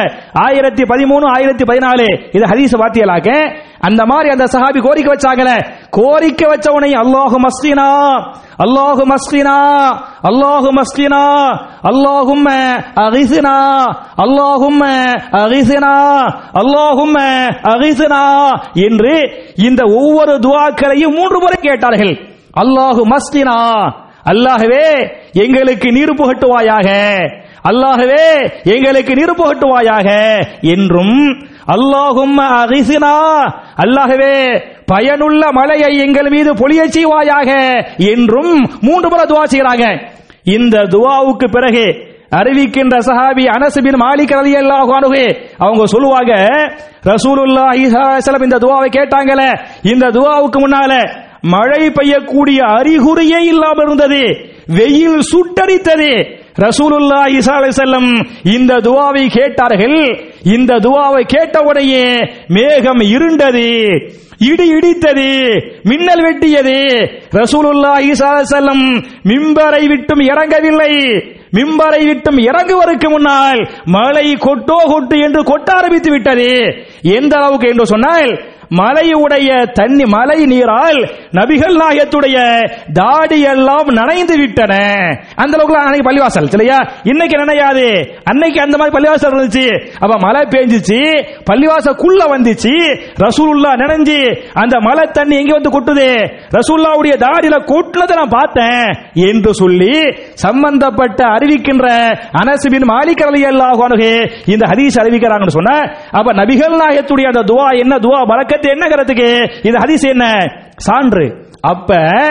1013 1014 இது ஹதீஸ் வார்த்தைகளாக அந்த மாதிரி அந்த சஹாபி கோரிக்கை வச்சாங்களே, கோரிக்கை வச்ச உடனே அல்லாஹு மஸ்கினா, அல்லாஹு மஸ்கினா, அல்லாஹு மஸ்கினா, அல்லாஹும்ம அகிஸ்னா, அல்லாஹும்ம அகிஸ்னா, அல்லாஹும்ம அகிஸ்னா என்று இந்த ஒவ்வொரு துஆக்களையும் 3 முறை கேட்டார்கள். அல்லாஹு மஸ்கினா, அல்லாஹ்வே எங்களுக்கு நீர் புகட்டுவாயாக, அல்லாஹ்வே எங்களுக்கு நீர் புகட்டுவாயாக என்றும், அல்லாஹும்ம அகிஸ்னா, அல்லாஹ்வே பயனுள்ள மழையை எங்கள் மீது பொழியச் செய்வாயாக என்றும் 3 முறை துஆ செய்றாங்க. இந்த துஆவுக்கு பிறகு அறிவிக்கின்ற சஹாபி அனஸ் பின் மாலிக் ரலியல்லாஹு அன்ஹு அவங்க சொல்லுவாங்க, ரசூலுல்லாஹி ஸல்லல்லாஹு அலைஹி வஸல்லம் இந்த துஆவை கேட்டாங்களே, இந்த துஆவுக்கு முன்னால மழை பெய்யக்கூடிய அறிகுறியே இல்லாமல் இருந்தது, வெயில் சுட்டரித்தது. ரசூலுல்லாஹி ஸல்லல்லாஹு அலைஹி வஸல்லம் இந்த துஆவை கேட்டார்கள். இந்த துஆவை கேட்டவுடனே மேகம் இருண்டது, இடி இடித்தது, மின்னல் வெட்டியது. ரசூலுல்லாஹி ஸல்லல்லாஹு அலைஹி வஸல்லம் மிம்பரை விட்டும் இறங்கவில்லை. மிம்பரை விட்டும் இறங்குவதற்கு முன்னால் மழை கொட்டோ கொட்டு என்று கொட்ட ஆரம்பித்து விட்டது. எந்த அளவுக்கு என்று சொன்னால், மலையுடைய தண்ணி, மலை நீரால் நபிகள் நாயகத்துடைய தாடி எல்லாம் நனைந்து விட்டன. அந்த அளவுக்கு அன்னைக்கு பள்ளிவாசல் இல்லையா? இன்னைக்கு நினையாது, அன்னைக்கு அந்த மாதிரி பள்ளிவாசல் இருந்துச்சு. அப்ப மழை பெஞ்சிச்சு, பள்ளிவாசலுக்குள்ள வந்துச்சு, ரசூலுல்லாஹ் நனைஞ்சு அந்த மழை தண்ணி எங்க வந்து கொட்டுது, ரசூலுல்லாஹ்வுடைய தாடியில கொட்டுனதை நான் பார்த்தேன் என்று சொல்லி சம்பந்தப்பட்ட அறிவிக்கின்ற அனஸ் பின் மாலிக் ரலியல்லாஹு அன்ஹு இந்த ஹதீஸ் அறிவிக்கிறாங்கன்னு சொன்னா, அப்ப நபிகள் நாயகத்துடைய அந்த துஆ என்ன, துஆ பரக்கத் என்னங்கிறதுக்கு இந்த ஹதீஸ் என்ன சான்று. அப்ப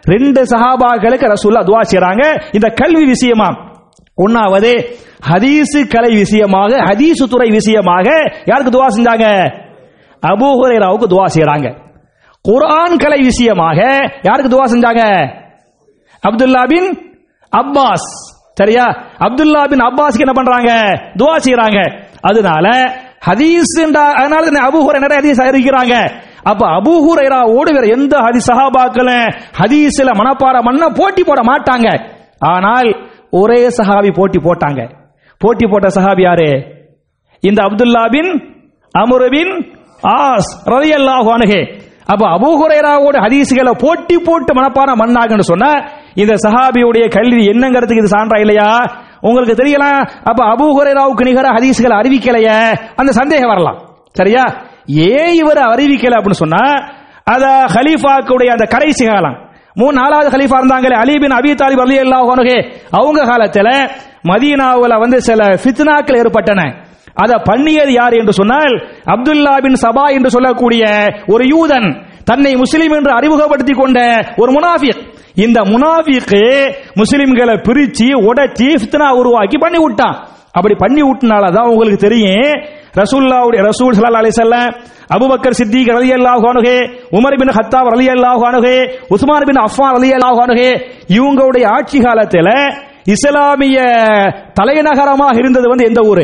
2 சஹாபாக்களுக்கு ரசூலுல்லாஹ் துஆ செய்றாங்க இந்த கல்வி விஷயமா. ஒன்னாவது ஹதீஸ் கலை விஷயமாக, ஹதீஸ் துறை விஷயமாக யாருக்கு துஆ செஞ்சாங்க? அபூ ஹுரைராவுக்கு துஆ செய்றாங்க. குர்ஆன் கலை விஷயமாக யாருக்கு துஆ செஞ்சாங்க? Abdullah bin Abbas. சரியா? அப்துல்லா பின் அப்பாஸ்க்கு என்ன பண்றாங்க? துஆ செய்றாங்க. அதனால ஹதீஸ் அதனால அபூ ஹுரைரா நிறைய ஹதீஸ் அறிவிக்கிறாங்க. அப்ப அபூ ஹுரைராவோடு வேற எந்த ஹதீஸ் சஹாபாக்களும் ஹதீஸ்ல மனப்பாடம் பண்ண போட்டி போட மாட்டாங்க. ஆனால் ஒரே சஹாபி போட்டி போட்டாங்க. போட்டி போட்ட சஹாபி யாரு? இந்த Abdullah bin Amr bin Aas ரலியல்லாஹு அன்ஹு. அப்ப அபூ ஹுரைராவோட ஹதீஸ்களை போட்டி போட்டு மனப்பாடம் பண்ணாங்கன்னு சொன்னா இந்த சஹாபியுடைய கல்வி என்னங்கிறதுக்கு இது சான்றா இல்லையா? உங்களுக்கு தெரியலாம். அப்ப அபூ ஹுரைராவுக்கு நிகர ஹதீஸ்களை அறிவிக்கலையே, அந்த சந்தேகம் வரலாம். சரியா? ஏன் இவர் அறிவிக்கல அப்படின்னு சொன்னா அத ஹலீஃபாக்குடைய அந்த கடைசி காலம் 4வது ஹலீஃபா இருந்தாங்களே அலி பின் அபி தாலிப் ரலியல்லாஹு அன்ஹு, அவங்க காலத்துல மதீனாவுல சில ஃபித்னாக்கள் ஏற்பட்டன. அத பண்ணியது யார் என்று சொன்னால் அப்துல்லா பின் சபா என்று சொல்லக்கூடிய ஒரு யூதன், தன்னை முஸ்லிம் என்று அறிமுகப்படுத்திக் கொண்ட ஒரு முனாஃபிக். இந்த முனாஃபிக் முஸ்லிம்களை பிரிச்சு உடைச்சி ஃபித்னா உருவாக்கி பண்ணி விட்டான். அப்படி பண்ணி விட்டனால தான் உங்களுக்கு தெரியும் ரசூல் ஸல்லல்லாஹு அலைஹி வஸல்லம், அபூபக்கர் சித்திக் ரலியல்லாஹு அன்ஹு, உமர் பின் கத்தாப் ரலியல்லாஹு அன்ஹு, உஸ்மான் பின் அஃபான் ரலியல்லாஹு அன்ஹு, இவங்களுடைய ஆட்சி காலத்தில் இஸ்லாமிய தலைநகரமாக இருந்தது எந்த ஊரு?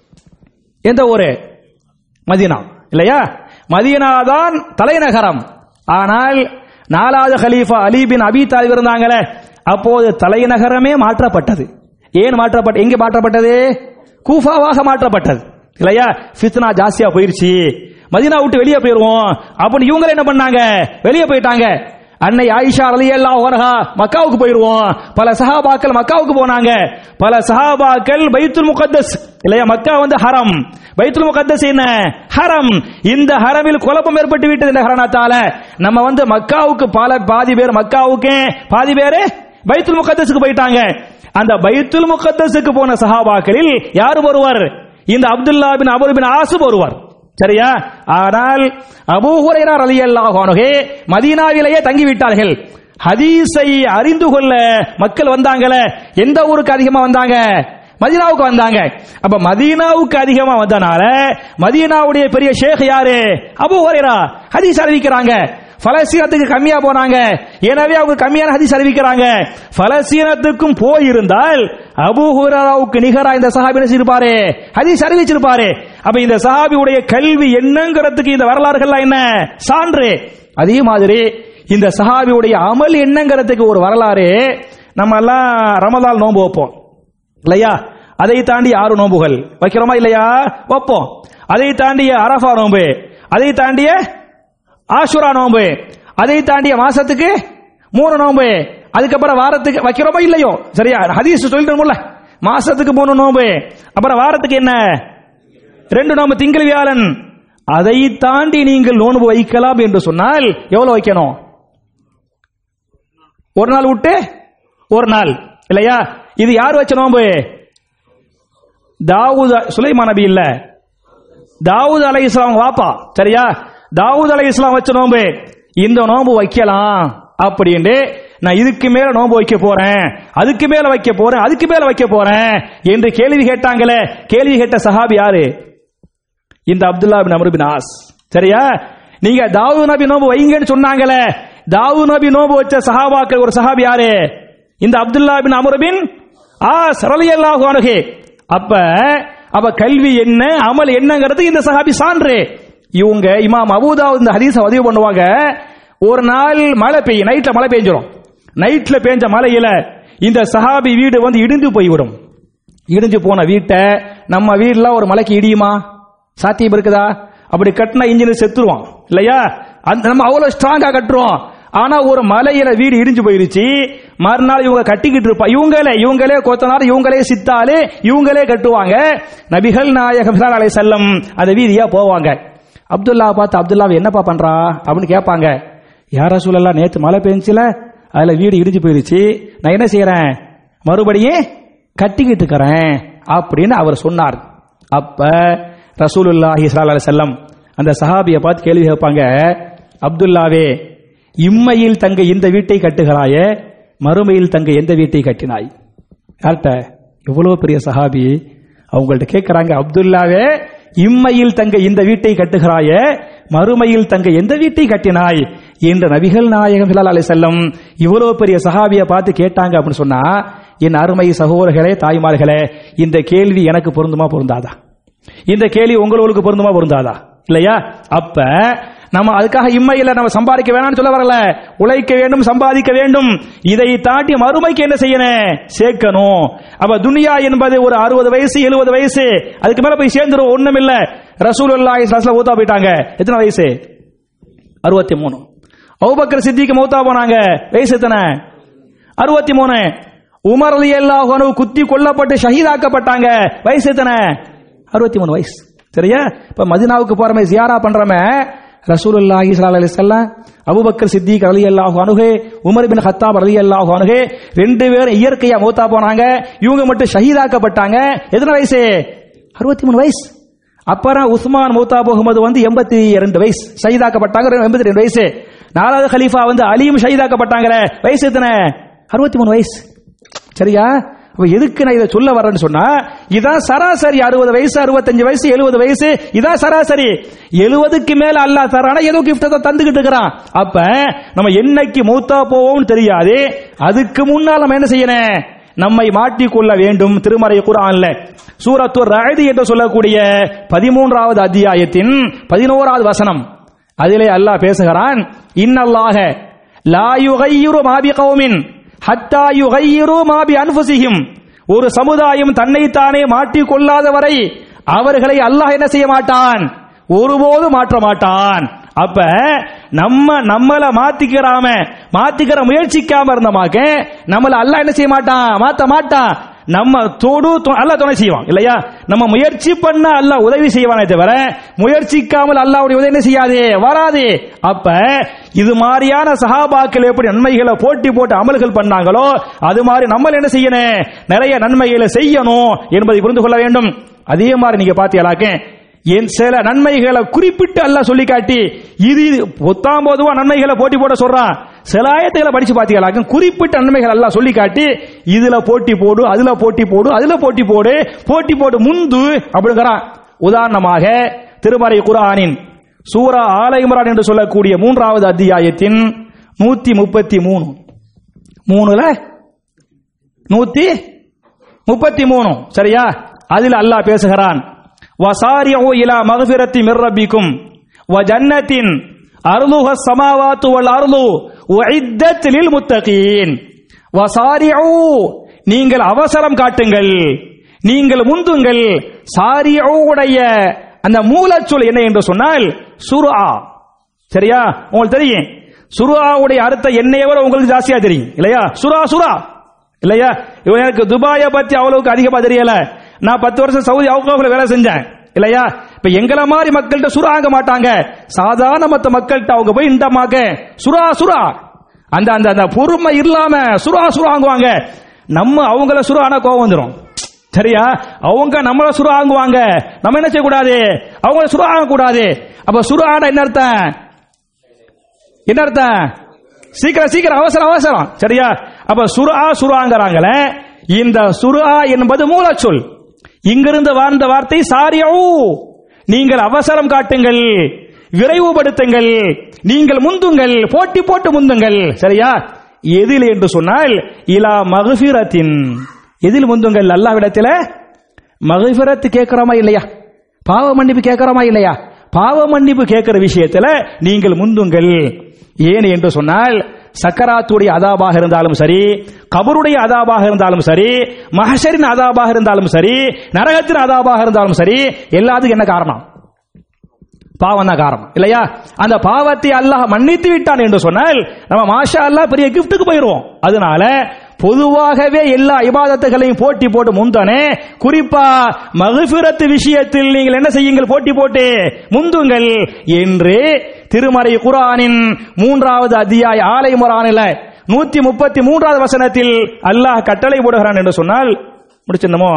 எந்த ஊரு? மதீனா இல்லையா? மதீனா தான் தலைநகரம். ஆனால் 4வது கலீஃபா அலி பின் அபி தாலிப் இருந்தாங்களே, அப்போது தலைநகரமே மாற்றப்பட்டது. ஏன் மாற்றப்பட்டது? எங்க மாற்றப்பட்டது? கூஃபாவாக மாற்றப்பட்டது இல்லையா? ஃபித்னா ஜாஸ்தியா போயிருச்சு, மதீனா விட்டு வெளியே போயிருவோம் அப்படின்னு இவங்க என்ன பண்ணாங்க? வெளியே போயிட்டாங்க. அன்னை ஆயிஷா ரலியல்லாஹு அன்ஹா மக்காவுக்கு போயிருவோம். பல சஹாபாக்கள் மக்காவுக்கு போனாங்க. பல சஹாபாக்கள் பைத்துல் முகத்தஸ் இல்லையா? மக்கா ஹரம், பைத்துல் முகத்தஸ் என்ன? ஹரம். இந்த ஹரமில் குழப்பம் ஏற்பட்டு விட்டது. இந்த காரணத்தால நம்ம மக்காவுக்கு பாதி பேர் மக்காவுக்கு, பாதி பேர் பைத்துல் முகத்தஸுக்கு போயிட்டாங்க. அந்த பைத்துல் முகத்தஸுக்கு போன சஹாபாக்களில் யார் ஒருவர்? இந்த Abdullah bin Amr bin Aas ஒருவர். சரியா? ஆனால் அபூ ஹுரைரா ரலியல்லாஹு அன்ஹு மதீனாவிலேயே தங்கிவிட்டார்கள். ஹதீஸை அறிந்து கொள்ள மக்கள் வந்தாங்களே, எந்த ஊருக்கு அதிகமா வந்தாங்க? மதீனாவுக்கு வந்தாங்க. அப்ப மதீனாவுக்கு அதிகமா வந்தனால மதீனாவுடைய பெரிய ஷேக் யாரு? அபூ ஹுரைரா ஹதீஸ் அறிவிக்கிறாங்க. பலஸ்தீனத்துக்கு கம்மியா போனாங்க, எனவே அவங்க கம்மியான ஹதீஸ் அறிவிக்கிறாங்க. பலஸ்தீனத்துக்கும் போயிருந்தால் அபூ ஹுரைராவுக்கு நிகரா இந்த சஹாபி இருப்பாரு, ஹதீஸ் அறிவிச்சிருப்பாரு. அப்ப இந்த சஹாபியுடைய கல்வி என்னங்கிறதுக்கு இந்த வரலாறுகள்லாம் என்ன சான்று. அதே மாதிரி இந்த சஹாபியுடைய அமல் என்னங்கிறதுக்கு ஒரு வரலாறு. நம்ம எல்லாம் ரமலான் நோன்பு வைப்போம் இல்லையா? அதை தாண்டி 6 நோன்புகள் வைக்கிறோமா இல்லையா? வைப்போம். அதை தாண்டிய அரஃபா நோன்பு, அதை தாண்டிய ஆஷுரா நோன்பு, அதை தாண்டிய மாசத்துக்கு 3 நோன்பு, அதுக்கப்புறம் வாரத்துக்கு வைக்கிறோமோ இல்லையோ? சரியா? ஹதீஸ் சொல்லிட்டோம்ல, மாசத்துக்கு 3 நோன்பு, அப்புறம் வாரத்துக்கு என்ன? 2 நோன்பு, திங்கள் வியாழன். அதை தாண்டி நீங்கள் நோன்பு வைக்கலாம் என்று சொன்னால் எவ்வளவு வைக்கணும்? ஒரு நாள் விட்டு ஒரு நாள் இல்லையா? இது யார் வச்ச நோன்பு? தாவூத், சுலைமான் நபி இல்ல, தாவூத் அலைஹிஸ்ஸலாம் வாப்பா. சரியா? தாவூத் அலைஹிஸ்ஸலாம் வச்ச நோன்பு. இந்த நோன்பு வைக்கலாம் அப்படின்னு நான் இதுக்கு மேல நோன்பு வைக்க போறேன், அதுக்கு மேல வைக்க போறேன், அதுக்கு மேல வைக்க போறேன் என்று கேள்வி கேட்டாங்களே. கேள்வி கேட்ட சஹாபி யாரு? இந்த Abdullah bin Amr bin Aas. சரியா? நீங்க தாவூத் நபி நோன்பு வைங்கன்னு சொன்னாங்களே, தாவூத் நபி நோன்பு வச்ச சஹாபாக்கள் ஒரு சஹாபி யாரு? இந்த Abdullah bin Amr bin Aas ரலியல்லாஹு அன்ஹு. அப்ப கல்வி என்ன, அமல் என்னங்கிறது இந்த சஹாபி சான்று. இவங்க இமாம் அபூ தாவூத் இந்த ஹதீஸை பதிவு பண்ணுவாங்க. ஒரு நாள் மழை பெய்யும், நைட்ல மழை பெய்ஞ்சிரும். நைட்ல பெய்ஞ்ச மழையில இந்த சஹாபி வீடு இடிந்து போய்விடும். இடிஞ்சு போன வீட்டை நம்ம வீடுலாம் ஒரு மலைக்கு இடியுமா? சாத்தியம் இருக்குதா? அப்படி கட்டினா இன்ஜினியர் செத்துருவான் இல்லையா? நம்ம அவ்வளவு ஸ்ட்ராங்கா கட்டுறோம். ஆனா ஒரு மலையில வீடு இடிஞ்சு போயிருச்சு. மறுநாள் இவங்க கட்டிக்கிட்டு இருப்பா, இவங்களே கொத்தனார், இவங்களே சித்தாலே, இவங்களே கட்டுவாங்க. நபிகள் நாயகம் ஸல்லல்லாஹு அலைஹி வஸல்லம் அந்த வீதியா போவாங்க. அப்துல்லா பார்த்து, அப்துல்லா என்னப்பா பண்றா அப்படின்னு கேட்பாங்க. யார் ரசூலல்லாஹ், நேத்து மழை பெஞ்சில, அதுல வீடு இடிஞ்சு போயிருச்சு, நான் என்ன செய்யறேன், மறுபடியும் கட்டிக்கிட்டு இருக்கிறேன் அப்படின்னு அவர் சொன்னார். அப்ப ரசூலுல்லாஹி ஸல்லல்லாஹு அலைஹி வஸல்லம் அந்த சஹாபியை பார்த்து கேள்வி கேட்பாங்க, அப்துல்லாவே இம்மையில் தங்க இந்த வீட்டை கட்டுகிறாயே, மறுமையில் தங்க எந்த வீட்டை கட்டினாய்? யார்கிட்ட? எவ்வளவு பெரிய சஹாபி. அவங்கள்ட்ட கேட்கிறாங்க, அப்துல்லாவே இம்மையில் தங்க இந்த வீட்டை கட்டுகிறாயே, மறுமையில் தங்க எந்த வீட்டை கட்டினாய் என்ற நபிகள் நாயகம் ஸல்லல்லாஹு அலைஹி வஸல்லம் இவ்வளவு பெரிய சஹாபியை பார்த்து கேட்டாங்க அப்படின்னு சொன்னா, என் அருமை சகோதரர்களே, தாய்மார்களே, இந்த கேள்வி எனக்கு பொருந்துமா பொருந்தாதா? இந்த கேள்வி உங்களுக்கு பொருந்துமா பொருந்தாதா? இல்லையா? அப்ப நம்ம அதுக்காக இம்மையில நம்ம சம்பாதிக்க வேணாம்னு சொல்ல வரல. உழைக்க வேண்டும், சம்பாதிக்க வேண்டும். இதை தாண்டி மறுமைக்கு என்ன செய்யணும்? சேர்க்கணும். அப்ப துனியா என்பது ஒரு 60 வயசு 70 வயசு அதுக்கு மேல போய் சேர்ந்துரும். ஒண்ணும் இல்ல. ரசூலுல்லாஹி ஸல்லல்லாஹு அலைஹி வஸல்லம் மௌத்தா போயிட்டாங்க. எத்தனை வயசு? 63. அபூபக்கர் சித்திக் மௌத்தா போனாங்க. வயசு எத்தனை? 63. உமர் ரலியல்லாஹு அன்ஹு குத்தி கொல்லப்பட்டு ஷஹீதாக்கப்பட்டாங்க. வயசு எத்தனை? 63 வயசு. சரியா? இப்ப மதீனாவுக்கு போறமே, ஜியாரா பண்றமே, ரசூலுல்லாஹி ஸல்லல்லாஹு அலைஹி வஸல்லம், அபூபக்கர் சித்திக் ரலியல்லாஹு அன்ஹு, உமர் இப்னு கத்தாப் ரலியல்லாஹு அன்ஹு ரெண்டு பேரும் இயற்கையா மௌத்தா போனாங்க. இவங்க மட்டும் ஷஹீதாக்கப்பட்டாங்க. எத்தனை வயசு? 63 வயசு. அப்புறம் உஸ்மான் மௌத்தா போகும்போது 82 வயசு ஷஹீதாக்கப்பட்டாங்க. 82 வயசு. நாலாவது கலீஃபா அலியும் ஷஹீதாக்கப்பட்டாங்க. வயசு எத்தனை? 63 வயசு. சரியா? எதுக்கு நான் இதை சொல்ல வரேன்னு சொன்னா, இதான் சராசரி. 60 வயசு 65 வயசு 70 வயசு இதான் சராசரி. 70க்கு மேல அல்லாஹ் தரான ஏதோ கிஃப்ட் தந்துகிட்டு இருக்கிறான். அப்ப நம்ம என்னைக்கு மௌத்தா போவோம்னு தெரியாது. அதுக்கு முன்னால் நம்ம என்ன செய்யணும்? நம்மை மாற்றிக்கொள்ள வேண்டும். திருமறை குர்ஆன்ல சூரத்து ரஅத் என்று சொல்லக்கூடிய 13வது அத்தியாயத்தின் 11வது வசனம், அதிலே அல்லாஹ் பேசுகிறான், இன்னல்லாஹ லா யுகையிரு மா பிகௌமின் ஹத்தா யுகையிரு மா பி அன்ஃபுஸிஹிம். ஒரு சமுதாயம் தன்னைத்தானே மாற்றிக் கொள்ளாத வரை அவர்களை அல்லாஹ் என்ன செய்ய மாட்டான்? ஒருபோது மாற்ற மாட்டான். அப்ப நம்மள மாத்திக்கிற முயற்சிக்காம இருந்தமாக்க நம்மள அல்லாஹ் என்ன செய்ய மாட்டான்? மாத்த மாட்டான். நம்ம அல்லாஹ் துணை செய்வான். இல்லையா? நம்ம முயற்சி பண்ண அல்லாஹ் உதவி செய்வானே தவிர முயற்சிக்காமல் அல்லாஹ்வுடைய உதவி என்ன செய்யாது? வராது. அப்ப இது மாதிரியான சஹாபாக்கள் எப்படி நன்மைகளை போட்டி போட்டு அமல்கள் பண்ணாங்களோ அது மாதிரி நம்ம என்ன செய்யணும்? நிறைய நன்மைகளை செய்யணும் என்பதை புரிந்து கொள்ள வேண்டும். அதே மாதிரி நீங்க பாத்தீங்களாக்க சில நன்மைகளை குறிப்பிட்டு அல்லாஹ் சொல்லி காட்டி இது 19 நன்மைகளை போட்டி போட சொல்றான். சில ஆயத்துகளை படிச்சு பாத்தீங்களாக்க குறிப்பிட்ட நன்மைகள் அல்லாஹ் சொல்லி காட்டி இதுல போட்டி போடு, அதுல போட்டி போடு, அதுல போட்டி போடு முந்து அப்படிங்கிறான். உதாரணமாக திருமறை குர்ஆனின் சூரா ஆல இம்ரான் என்று சொல்லக்கூடிய 3வது அத்தியாயத்தின் 133 133 சரியா? அதில் அல்லாஹ் பேசுகிறான், வசாரிஉ இலா மக்ஃபிரத்தி மிர் ரப்பிக்கும் வ ஜன்னத்தின் அர்துஹா ஸமாவாத்து வல் அர்து உஇத்தத் லில் முத்தகீன். வசாரிஉ, நீங்கள் அவசரம் காட்டுங்கள், நீங்கள் முந்துங்கள். சாரிஉ உடைய அந்த மூலச்சொல் என்ன என்று சொன்னால் சுர்ஆ. சரியா? உங்களுக்கு தெரியும் சுர்ஆவுடைய அர்த்தம் என்னைய விட உங்களுக்கு ஜாஸ்தியா தெரியும். இல்லையா? சுரா இல்லையா? எனக்கு துபாயை பத்தி அவ்வளவுக்கு அதிகமா தெரியல. நான் 10 வருஷம் சவுதி அவுகாஃப்ல வேலை செஞ்சேன். இல்லையா? இப்ப எங்கள மாதிரி மக்கள்கிட்ட சுறா ஆக மாட்டாங்க. சாதாரண மத்த மக்கள்கிட்ட அவங்க போய் இந்தமாக சுறா அந்த அந்த பொறுமை இல்லாம சுறா ஆங்குவாங்க. நம்ம அவங்கள சுறா ஆனா கோவம் வந்துடும். சரியா? அவங்க நம்மள சுறா ஆங்குவாங்க. நம்ம என்ன செய்யக்கூடாது? அவங்கள சுறா ஆக கூடாது. அப்ப சுறா என்ன அர்த்தம்? சீக்கிரம் அவசரம். சரியா? அப்ப சுறாங்கிறாங்களே, இந்த சுறா என்பது மூலச்சொல். இங்கிருந்து வாழ்ந்த வார்த்தை சாரியு, நீங்கள் அவசரம் காட்டுங்கள், விரைவுபடுத்துங்கள், நீங்கள் முந்துங்கள், போட்டி போட்டு முந்துங்கள். சரியா? எதில் என்று சொன்னால் இலா மக்ஃபிரத்தின், எதில் முந்துங்கள்? அல்லாஹ்விடத்தில் மக்ஃபிரத் கேட்கிறோமா இல்லையா? பாவ மன்னிப்பு கேட்கிறோமா இல்லையா? பாவ மன்னிப்பு கேட்கிற விஷயத்தில் நீங்கள் முந்துங்கள். ஏன் என்று சொன்னால் சக்கராத்துடைய அதாபாக இருந்தாலும் சரி, கபருடைய அதாபாக இருந்தாலும் சரி, மஹ்ஷரின் அதாபாக இருந்தாலும் சரி, நரகத்தின் அதாபாக இருந்தாலும் சரி, எல்லாத்துக்கும் என்ன காரணம்? பாவம் தான் காரணம். இல்லையா? அந்த பாவத்தை அல்லாஹ் மன்னித்து விட்டான் என்று சொன்னால் நம்ம மாஷா அல்லாஹ் பெரிய கிஃப்ட்டுக்கு போயிடுவோம். அதனால பொதுவாகவே எல்லா இபாதத்துகளையும் போட்டி போட்டு முந்தனே, குறிப்பா மக்ஃபிரத் விஷயத்தில் நீங்கள் என்ன செய்யுங்கள்? போட்டி போட்டு முந்துங்கள் என்று திருமறை குர்ஆனின் 3வது அத்தியாய ஆல இம்ரானில் 133வது வசனத்தில் அல்லாஹ் கட்டளை போடுகிறான் என்று சொன்னால் முடிச்சிடணுமோ?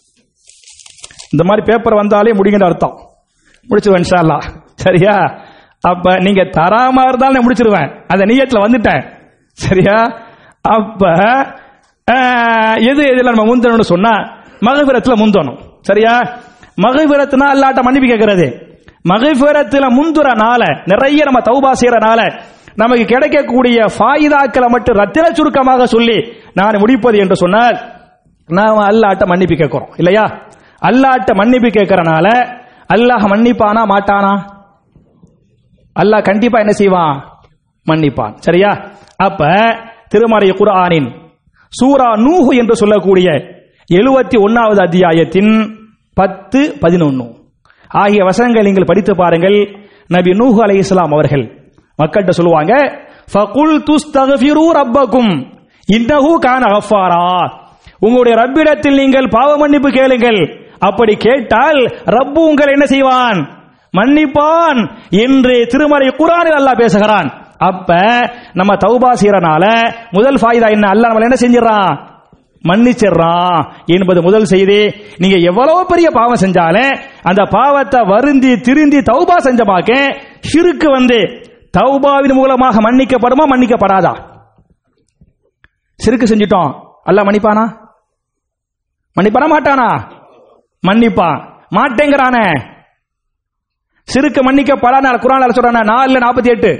இந்த மாதிரி பேப்பர் வந்தாலே முடிங்கிற அர்த்தம். முடிச்சு இன்ஷா அல்லாஹ். சரியா? அப்ப நீங்க தராம இருந்தாலும் முடிச்சிருவேன், அந்த நியத்துல வந்துட்டேன். சரியா? அப்ப எது எதுல நம்ம முந்தணும்னு சொன்னா மகஃபிரத்துல முந்தணும். சரியா? மகஃபிரத்னா அல்லாஹ்ட்ட மன்னிப்பு கேட்கிறது. மகஃபிரத்துல முந்துறனால, நிறைய நம்ம தௌபா செய்யறனால நமக்கு கிடைக்கக்கூடிய ஃபாயிதாக்களை மட்டும் ரத்தின சுருக்கமாக சொல்லி நான் முடிப்பது என்று சொன்னால், நாம அல்லாஹ்ட்ட மன்னிப்பு கேட்கிறோம் இல்லையா? அல்லாஹ்ட்ட மன்னிப்பு கேட்கறனால அல்லாஹ் மன்னிப்பானா மாட்டானா? அல்லாஹ் கண்டிப்பா என்ன செய்வான்? மன்னிப்பான். சரியா? அப்ப திருமறை குர்ஆனின் சூரா நூஹ் என்று சொல்லக்கூடிய 71வது அத்தியாயத்தின் 10, 11 ஆகிய வசனங்கள் நீங்கள் படித்து பாருங்கள். நபி நூஹ் அலைஹிஸ்ஸலாம் அவர்கள் மக்கள்கிட்ட சொல்லுவாங்க, ஃபகுல் துஸ்தக்ஃபிரு ரப்பக்கும் இன்னஹு கான கஃபாரா. உங்களுடைய ரப்பிடத்தில் நீங்கள் பாவ மன்னிப்பு கேளுங்கள், அப்படி கேட்டால் ரப்பு உங்களை என்ன செய்வான்? மன்னிப்பான் என்று திருமறை குர்ஆனில் அல்லாஹ் பேசுகிறான். அப்ப நம்ம தௌபா செய்யறனால முதல் ஃபாயிதா என்ன? அல்லாஹ் நம்மள என்ன செஞ்சிடறான்? மன்னிச்சிடறான் என்பது முதல் செய்தி. நீங்க எவ்வளவு பெரிய பாவம் செஞ்சாலும் அந்த பாவத்தை வருந்தி திருந்தி தௌபா செஞ்சமாக்க ஷிர்க் தௌபாவின் மூலமாக மன்னிக்கப்படுமா மன்னிக்கப்படாதா? ஷிர்க் செஞ்சிட்டோம், அல்லாஹ் மன்னிப்பானா? மன்னிப்பானா மாட்டானா? மன்னிப்பான். மாட்டேங்கிறானே, ஷிர்க் மன்னிக்கப்படாத குர்ஆன்ல சொல்றானே 4:48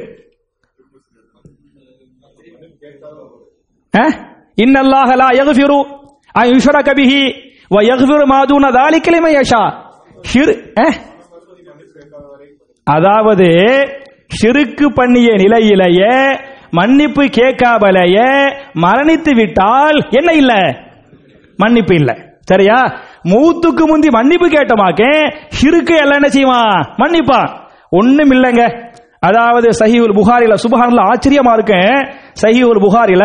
இன்னல்லாஹ லா யக்ஃபிரு அன் யுஷ்ரக பிஹி வ யக்ஃபிரு மா தூன ذلك லிமன் யஷா. அதாவது ஷிர்க் பண்ணிய நிலையிலேயே மன்னிப்பு கேட்காமலேயே மரணித்து விட்டால் என்ன இல்ல? மன்னிப்பு இல்ல. சரியா? மூத்துக்கு முந்தி மன்னிப்பு கேட்டமாக்க ஷிர்க் எல்லாம் என்ன செய்வான்? மன்னிப்பான். ஒண்ணும் இல்லைங்க. அதாவது சஹீஹுல் புகாரில சுப்ஹானல்லாஹ் ஆச்சரியமா இருக்கு. சஹீஹுல் புகாரில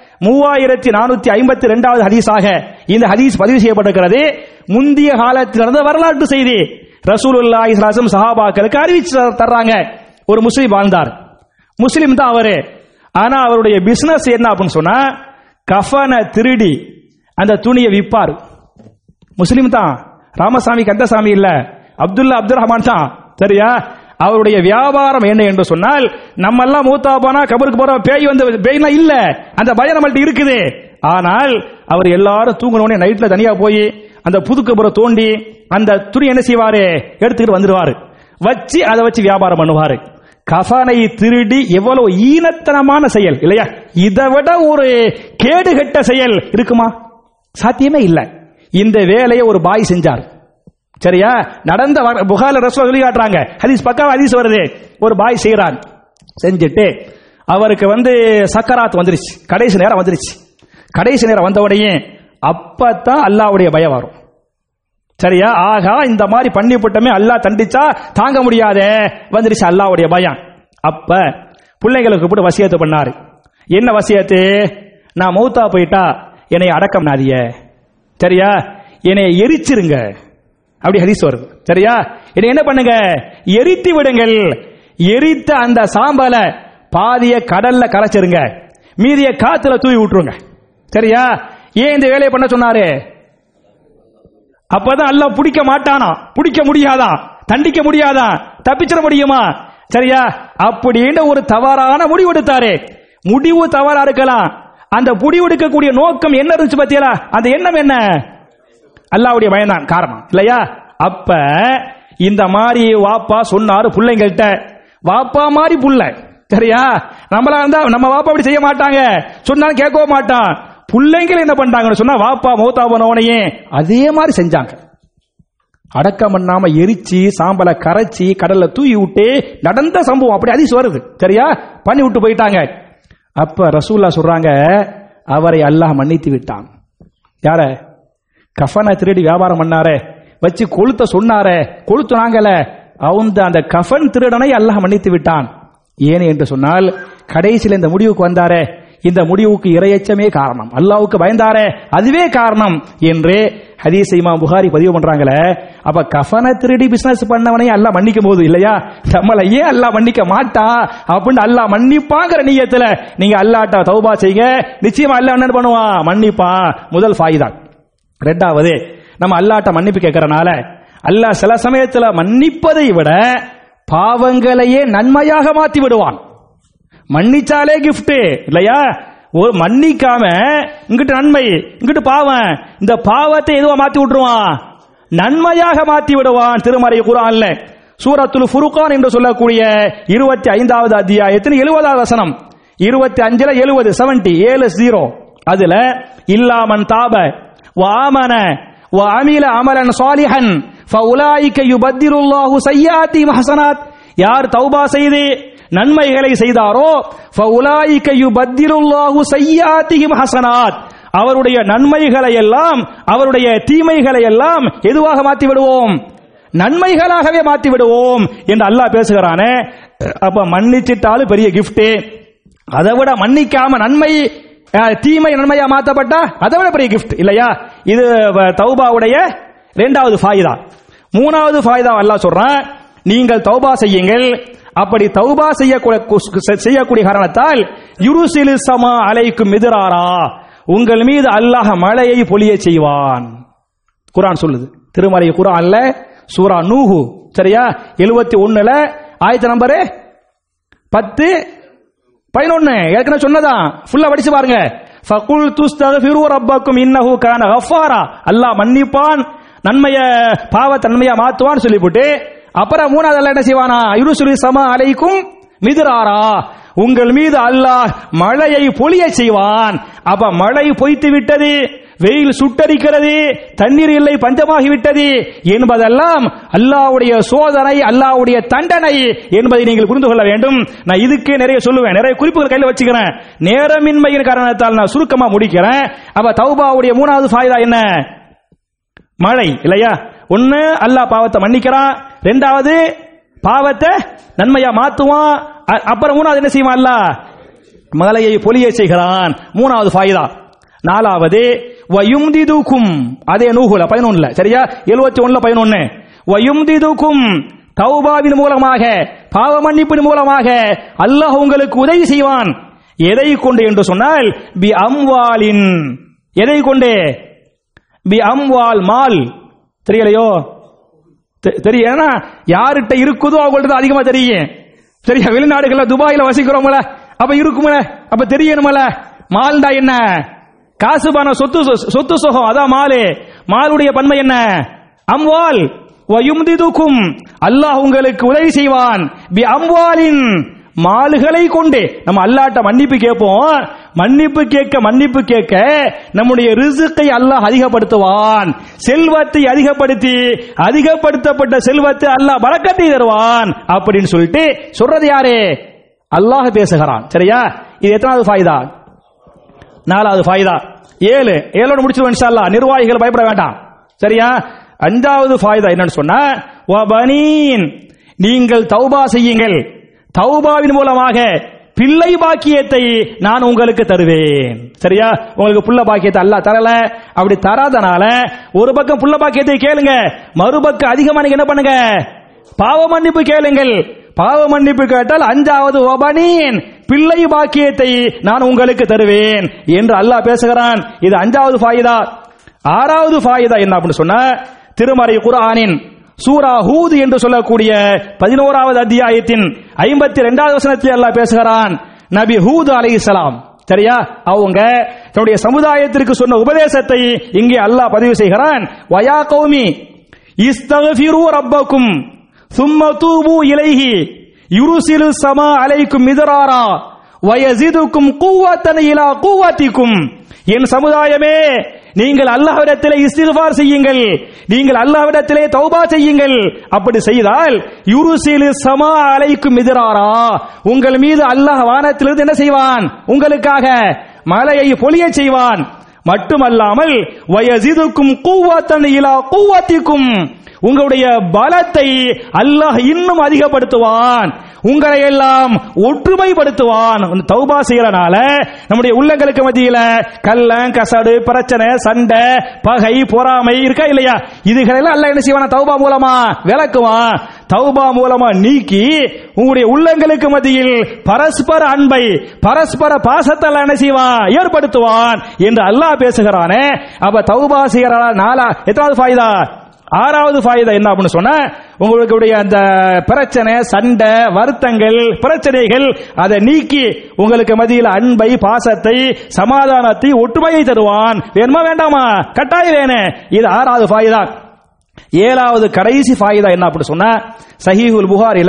3452வது ஹதீஸாக இந்த ஹதீஸ் பதிவு செய்யப்பட்டிருக்கிறது. முந்திய காலத்தில் நடந்த வரலாற்று செய்தி. ரசூலுல்லாஹி ஸல்லல்லாஹு அலைஹி வஸல்லம் சஹாபாக்களுக்கு அறிவிச்சு தர்றாங்க. ஒரு முஸ்லிம் வாழ்ந்தார், முஸ்லிம் தான் அவரு. ஆனா அவருடைய பிசினஸ் என்ன அப்படின்னு சொன்னா, கஃபனை திருடி அந்த துணியை விற்பார். முஸ்லிம் தான், ராமசாமி கந்தசாமி இல்ல, அப்துல்லா அப்துல் ரஹ்மான் தான். சரியா? அவருடைய வியாபாரம் என்ன என்று சொன்னால், நம்ம எல்லாம் மூத்தா போனா கபருக்கு போற பேய் பேய்லாம் இல்ல, அந்த பயம் நம்மள்ட்ட இருக்குது. ஆனால் அவர் எல்லாரும் தூங்கணும்னே நைட்ல தனியா போய் அந்த புது கபரை தோண்டி அந்த துணி என்ன செய்வாரு? எடுத்துக்கிட்டு வந்துடுவாரு. வச்சு அதை வச்சு வியாபாரம் பண்ணுவாரு. கஃனை திருடி எவ்வளவு ஈனத்தனமான செயல் இல்லையா? இதை விட ஒரு கேடுகட்ட செயல் இருக்குமா? சாத்தியமே இல்ல. இந்த வேலையை ஒரு பாய் செஞ்சார். சரியா? நடந்த புகாரில ரசூல் சொல்லி காட்டுறாங்க, ஹதீஸ் பக்கா ஹதீஸ் வருது. ஒரு பாய் செய்யறான், செஞ்சுட்டு அவருக்கு சக்கராத் வந்துருச்சு, கடைசி நேரம் வந்துருச்சு. கடைசி நேரம் வந்த உடனே அப்பதான் அல்லாஹ்வுடைய பயம் வரும். சரியா? ஆகா, இந்த மாதிரி பண்ணி போட்டமே அல்லாஹ் தண்டிச்சா தாங்க முடியாதே, வந்துருச்சு அல்லாஹ்வுடைய பயம். அப்ப பிள்ளைங்களுக்கு போட்டு வசியத்து பண்ணாரு. என்ன வசியத்து? நான் மௌத்தா போயிட்டா என்னை அடக்கம் பண்ணாதீங்க, சரியா? என்னை எரிச்சிருங்க, அப்படி ஹதீஸ் வருது. சரியா? என்னை என்ன பண்ணுங்க? எரித்து விடுங்கள். எரித்த அந்த சாம்பலை பாதிய கடல்ல கரைச்சிருங்க, மீதிய காத்துல தூவி விட்டுருங்க. சரியா? ஏன் இந்த வேலையை பண்ண சொன்னாரு? அப்பதான் அல்லாஹ் பிடிக்க மாட்டானா? பிடிக்க முடியாதா? தண்டிக்க முடியாதா? தப்பிச்சிட முடியுமா? சரியா? அப்படின்னு ஒரு தவறான முடிவு எடுத்தாரு. முடிவு தவறா இருக்கலாம், அந்த முடிவு எடுக்கக்கூடிய நோக்கம் என்ன இருந்துச்சு பத்தியா? அந்த எண்ணம் என்ன? அல்லாஹ்வுடைய பயம்தான் காரணம் இல்லையா? அப்ப இந்த மாதிரி வாப்பா சொன்னாரு பிள்ளைங்கள்ட்ட, வாப்பா மாதிரி புள்ள. சரியா? நம்மளா இருந்தா நம்ம வாப்பா அப்படி செய்ய மாட்டாங்க, சொன்னாலும் கேட்கவே மாட்டான். பிள்ளைங்கள் என்ன பண்றாங்கன்னு சொன்னா, வாப்பா மௌத்தா போனவனையே அதே மாதிரி செஞ்சாங்க. அடக்கம் பண்ணாம எரிச்சு சாம்பலை கரைச்சி கடல்ல தூவி விட்டு நடந்த சம்பவம் அப்படி ஹதீஸ் வருது. சரியா? பண்ணி விட்டு போயிட்டாங்க. அப்ப ரசூலுல்லாஹ் சொல்றாங்க, அவரை அல்லாஹ் மன்னித்து விட்டான். யார? கஃனை திருடி வியாபாரம் பண்ணாரே, வச்சு கொளுத்த சொன்னாரே, கொளுத்துனாங்கல, அந்த கஃன் திருடனை அல்லாஹ் மன்னித்து விட்டான். ஏன் என்று சொன்னால், கடைசியில் இந்த முடிவுக்கு வந்தாரே, இந்த முடிவுக்கு இறையச்சமே காரணம், அல்லாஹ்வுக்கு பயந்தாரே அதுவே காரணம் என்று ஹதீஸ் இமாம் புகாரி பதிவு பண்றாங்களே. அப்ப கஃனை திருடி பிசினஸ் பண்ணவனே அல்லாஹ் மன்னிக்கும் போது இல்லையா, நம்மள ஏன் அல்லாஹ் மன்னிக்க மாட்டா அப்படின்னு அல்லாஹ் மன்னிப்பாங்கிற நியத்துல நீங்க அல்லாஹ்ட்ட தௌபா செய்யுங்க, நிச்சயமா அல்லாஹ் என்ன பண்ணுவான்? மன்னிப்பான். முதல் ஃபாயிதா. ரெண்டாவது, நம்ம அல்லாஹ்ட்ட மன்னிப்பு கேட்கறனால அல்லாஹ் சில சமயத்துல மன்னிப்பதை விட பாவங்களையே நன்மையாக மாத்தி விடுவான். மன்னிச்சாலே கிஃப்ட் இல்லையா? ஒரு மன்னிக்காம இங்கிட்டு நன்மை இங்கிட்டு பாவம், இந்த பாவத்தை எதுவா மாத்தி விட்டுருவான்? நன்மையாக மாத்தி விடுவான். திருமறை குர்ஆன்ல சூரத்துல் ஃபுர்கான் என்று சொல்லக்கூடிய 25வது அத்தியாயத்தின் 70வது வசனம், 25ல 70 அதுல இல்லாமன் தாப வ ஆமன வ அமில அமலன் சாலிஹன் ஃபஉலாயிக யுபத்திலுல்லாஹு ஸய்யாத்திஹிம் ஹஸனாத், யார் தௌபா செய்து நன்மைகளை செய்தாரோ ஃபஉலாயிக யுபத்திலுல்லாஹு ஸய்யாத்திஹிம் ஹஸனாத், அவருடைய நன்மைகளை எல்லாம் அவருடைய தீமைகளை எல்லாம் எதுவாக மாற்றி விடுவோம்? நன்மைகளாகவே மாற்றி விடுவோம் என்று அல்லாஹ் பேசுகிறானே. அப்ப மன்னிச்சிட்டாலும் பெரிய கிஃப்ட், அதை விட மன்னிக்காம நன்மை தீமை நன்மையா மாற்றப்பட்டா அதை விட பெரிய கிஃப்ட் இல்லையா? இது தௌபாவுடைய இரண்டாவது ஃபாயிதா. மூணாவது ஃபாயிதா அல்லாஹ் சொல்றான், நீங்கள் தௌபா செய்யுங்கள். அப்படி தௌபா செய்யக்கூடிய காரணத்தால் யுருசிலு ஸமா அலைக்கும் மித்ராரா, உங்கள் மீது அல்லாஹ் மழையை பொழிய செய்வான். குர்ஆன் சொல்லுது. திருமறை குர்ஆன்ல சூரா நூஹ் சரியா 71ல ஆயத்து நம்பர் 10 11 ஏற்கனவே சொன்னதான், ஃபுல்லா படிச்சு பாருங்க. ஃபகுல் துஸ்தக்ஃபிரு ரப்பக்கும் இன்னஹு கான கஃபாரா, அல்லாஹ் மன்னிப்பான், நன்மைய பாவத்தை நன்மையா மாத்துவான் சொல்லிவிட்டு அப்புறம் மூணாவது அல்லாஹ் என்ன செய்வானா? யுருசிலு ஸமா அலைக்கும் மித்ராரா, உங்கள் மீது அல்லாஹ் மழையை பொழிய செய்வான். அப்ப மழை பொய்த்து விட்டது, வெயில் சுட்டரிக்கிறது, தண்ணீர் இல்லை பஞ்சமாகி விட்டது என்பதெல்லாம் அல்லாஹ்வுடைய சோதனை, அல்லாஹ்வுடைய தண்டனை என்பதை நீங்கள் புரிந்து கொள்ள வேண்டும். நான் இதுக்கு நிறைய சொல்லுவேன், நிறைய குறிப்புகள் கையில் வச்சுக்கிறேன். நேரமின்மையின் காரணத்தால் நான் சுருக்கமா முடிக்கிறேன். அப்ப தௌபாவுடைய மூணாவது ஃபாயிதா என்ன? மழை இல்லையா? ஒன்னு அல்லாஹ் பாவத்தை மன்னிக்கிறான், ரெண்டாவது பாவத்தை நன்மையா மாத்துவான், அப்புறம் மூணாவது என்ன செய்வான்? அல்லாஹ் மலையை பொழிய செய்கிறான். மூணாவது ஃபாயிதா. நாலாவது வயும்திதுக்கும், அதே நூஹுல 11ல சரியா 71ல 11 வயும்திதுக்கும், தௌபாவின் மூலமாக பாவ மன்னிப்பின் மூலமாக அல்லாஹ் உங்களுக்கு உதவி செய்வான். எதை கொண்டு என்று சொன்னால் பி அம்வாலின், எதை கொண்டு? பி அம்வால், மால் தெரியலையோ? தெரியும், ஏன்னா யார்கிட்ட இருக்குதோ அவங்கள்ட்ட அதிகமா தெரியும் சரியா? வெளிநாடுகள்ல துபாயில வசிக்கிறோம்ல, அப்ப இருக்கும்ல, அப்ப தெரியணும்ல. மால்டா என்ன? காசு பணம் சொத்து சுகம், அதான் மாலு. மாலுடைய பன்மை என்ன? அம்வால். வயும்திதுக்கும், அல்லாஹ் உங்களுக்கு உதவி செய்வான். பி அம்வாலின், மாலுகளை கொண்டு. நம்ம அல்லாஹ்ட்ட மன்னிப்பு கேட்போம், மன்னிப்பு கேட்க நம்முடைய ரிஸ்கை அல்லாஹ் அதிகப்படுத்துவான். செல்வத்தை அதிகப்படுத்தப்பட்ட செல்வத்தை அல்லாஹ் பரக்கத்தை தருவான் அப்படின்னு சொல்லிட்டு சொல்றது யாரு? அல்லாஹ் பேசுகிறான் சரியா? இது எத்தனாவது ஃபாயிதா? நாலாவது ஃபாயிதா. 7 முடிச்சிருவோம் இன்ஷா அல்லாஹ். நிர்வாகிகள் பயப்பட வேண்டாம் சரியா? 5வது ஃபாயிதா என்னன்னு சொன்னா வபனீன், நீங்கள் தௌபா செய்யுங்கள், தௌபாவின் மூலமாக பிள்ளை பாக்கியத்தை நான் உங்களுக்கு தருவேன் சரியா? உங்களுக்கு புள்ள பாக்கியத்தை அல்லாஹ் தரல, அப்படி தராதனால ஒரு பக்கம் புள்ள பாக்கியத்தை கேளுங்க, மறுபக்கம் அதிகமா நீங்க என்ன பண்ணுங்க? பாவ மன்னிப்பு கேளுங்கள். பாவ மன்னிப்பு கேட்டால் 5வது வபனீன், பிள்ளை பாக்கியத்தை நான் உங்களுக்கு தருவேன் என்று அல்லாஹ் பேசுகிறான். இது 5வது ஃபாயிதா. 6வது ஃபாயிதா என்ன அப்படின்னு சொன்னா, திருமறை குர்ஆனின் சூரா ஹூத் என்று சொல்லக்கூடிய 11வது அத்தியாயத்தின் 52வது வசனத்தில் அல்லாஹ் பேசுகிறான். நபி ஹூத் அலைஹிஸ்ஸலாம் சரியா? அவங்க தன்னுடைய சமுதாயத்திற்கு சொன்ன உபதேசத்தை இங்கே அல்லாஹ் பதிவு செய்கிறான். வயா கௌமி இஸ்தக்ஃபிரு ரப்பக்கும் ثم توبوا إليه يرسل السماء عليكم مدرارا ويزيدكم قوة إلى قوتكم. என் சமுதாயமே, நீங்கள் அல்லாஹ்விடத்திலே இஸ்திக்ஃபார் செய்யுங்கள், நீங்கள் அல்லாஹ்விடத்திலே தௌபா செய்யுங்கள். அப்படி செய்தால் யுருசிலு ஸமா அலைக்கும் மித்ராரா, உங்கள் மீது அல்லாஹ் வானத்திலிருந்து என்ன செய்வான்? உங்களுக்காக மழையை பொழிய செய்வான். மட்டுமல்லாமல் வயஸிதுக்கும் குவ்வத்தன் இலா குவ்வத்திக்கும், உங்களுடைய பலத்தை அல்லாஹ் இன்னும் அதிகப்படுத்துவான், உங்களை எல்லாம் ஒற்றுமைப்படுத்துவான். தௌபா செய்யறனால நம்முடைய உள்ளங்களுக்கு மத்தியில கள்ளம் கசடு பிரச்சனை சண்டை பகை பொறாமை இருக்கா இல்லையா? இதுகளெல்லாம் அல்லாஹ் என்ன செய்வான்? தௌபா மூலமா விலக்குவான். தௌபா மூலமா நீக்கி உங்களுடைய உள்ளங்களுக்கு மத்தியில் பரஸ்பர அன்பை பரஸ்பர பாசத்தை அல்லாஹ் என்ன செய்வான்? ஏற்படுத்துவான் என்று அல்லாஹ் பேசுகிறானே. அப்ப தௌபா செய்யறனால எத்தனாவது ஃபாயிதா? ஆறாவது ஃபாயிதா என்ன அப்படின்னு சொன்னா, உங்களுக்கு அந்த பிரச்சனை, சண்டை, வருத்தங்கள், பிரச்சனைகள் அதை நீக்கி உங்களுக்கு மத்தியில் அன்பை, பாசத்தை, சமாதானத்தை, ஒற்றுமையை தருவான். வேணுமா வேண்டாமா? கட்டாயம் வேணும். இது ஆறாவது ஃபாயிதா. ஏழாவது கடைசி ஃபாயிதா என்ன அப்படி சொன்னா, சஹீஹுல் புகாரில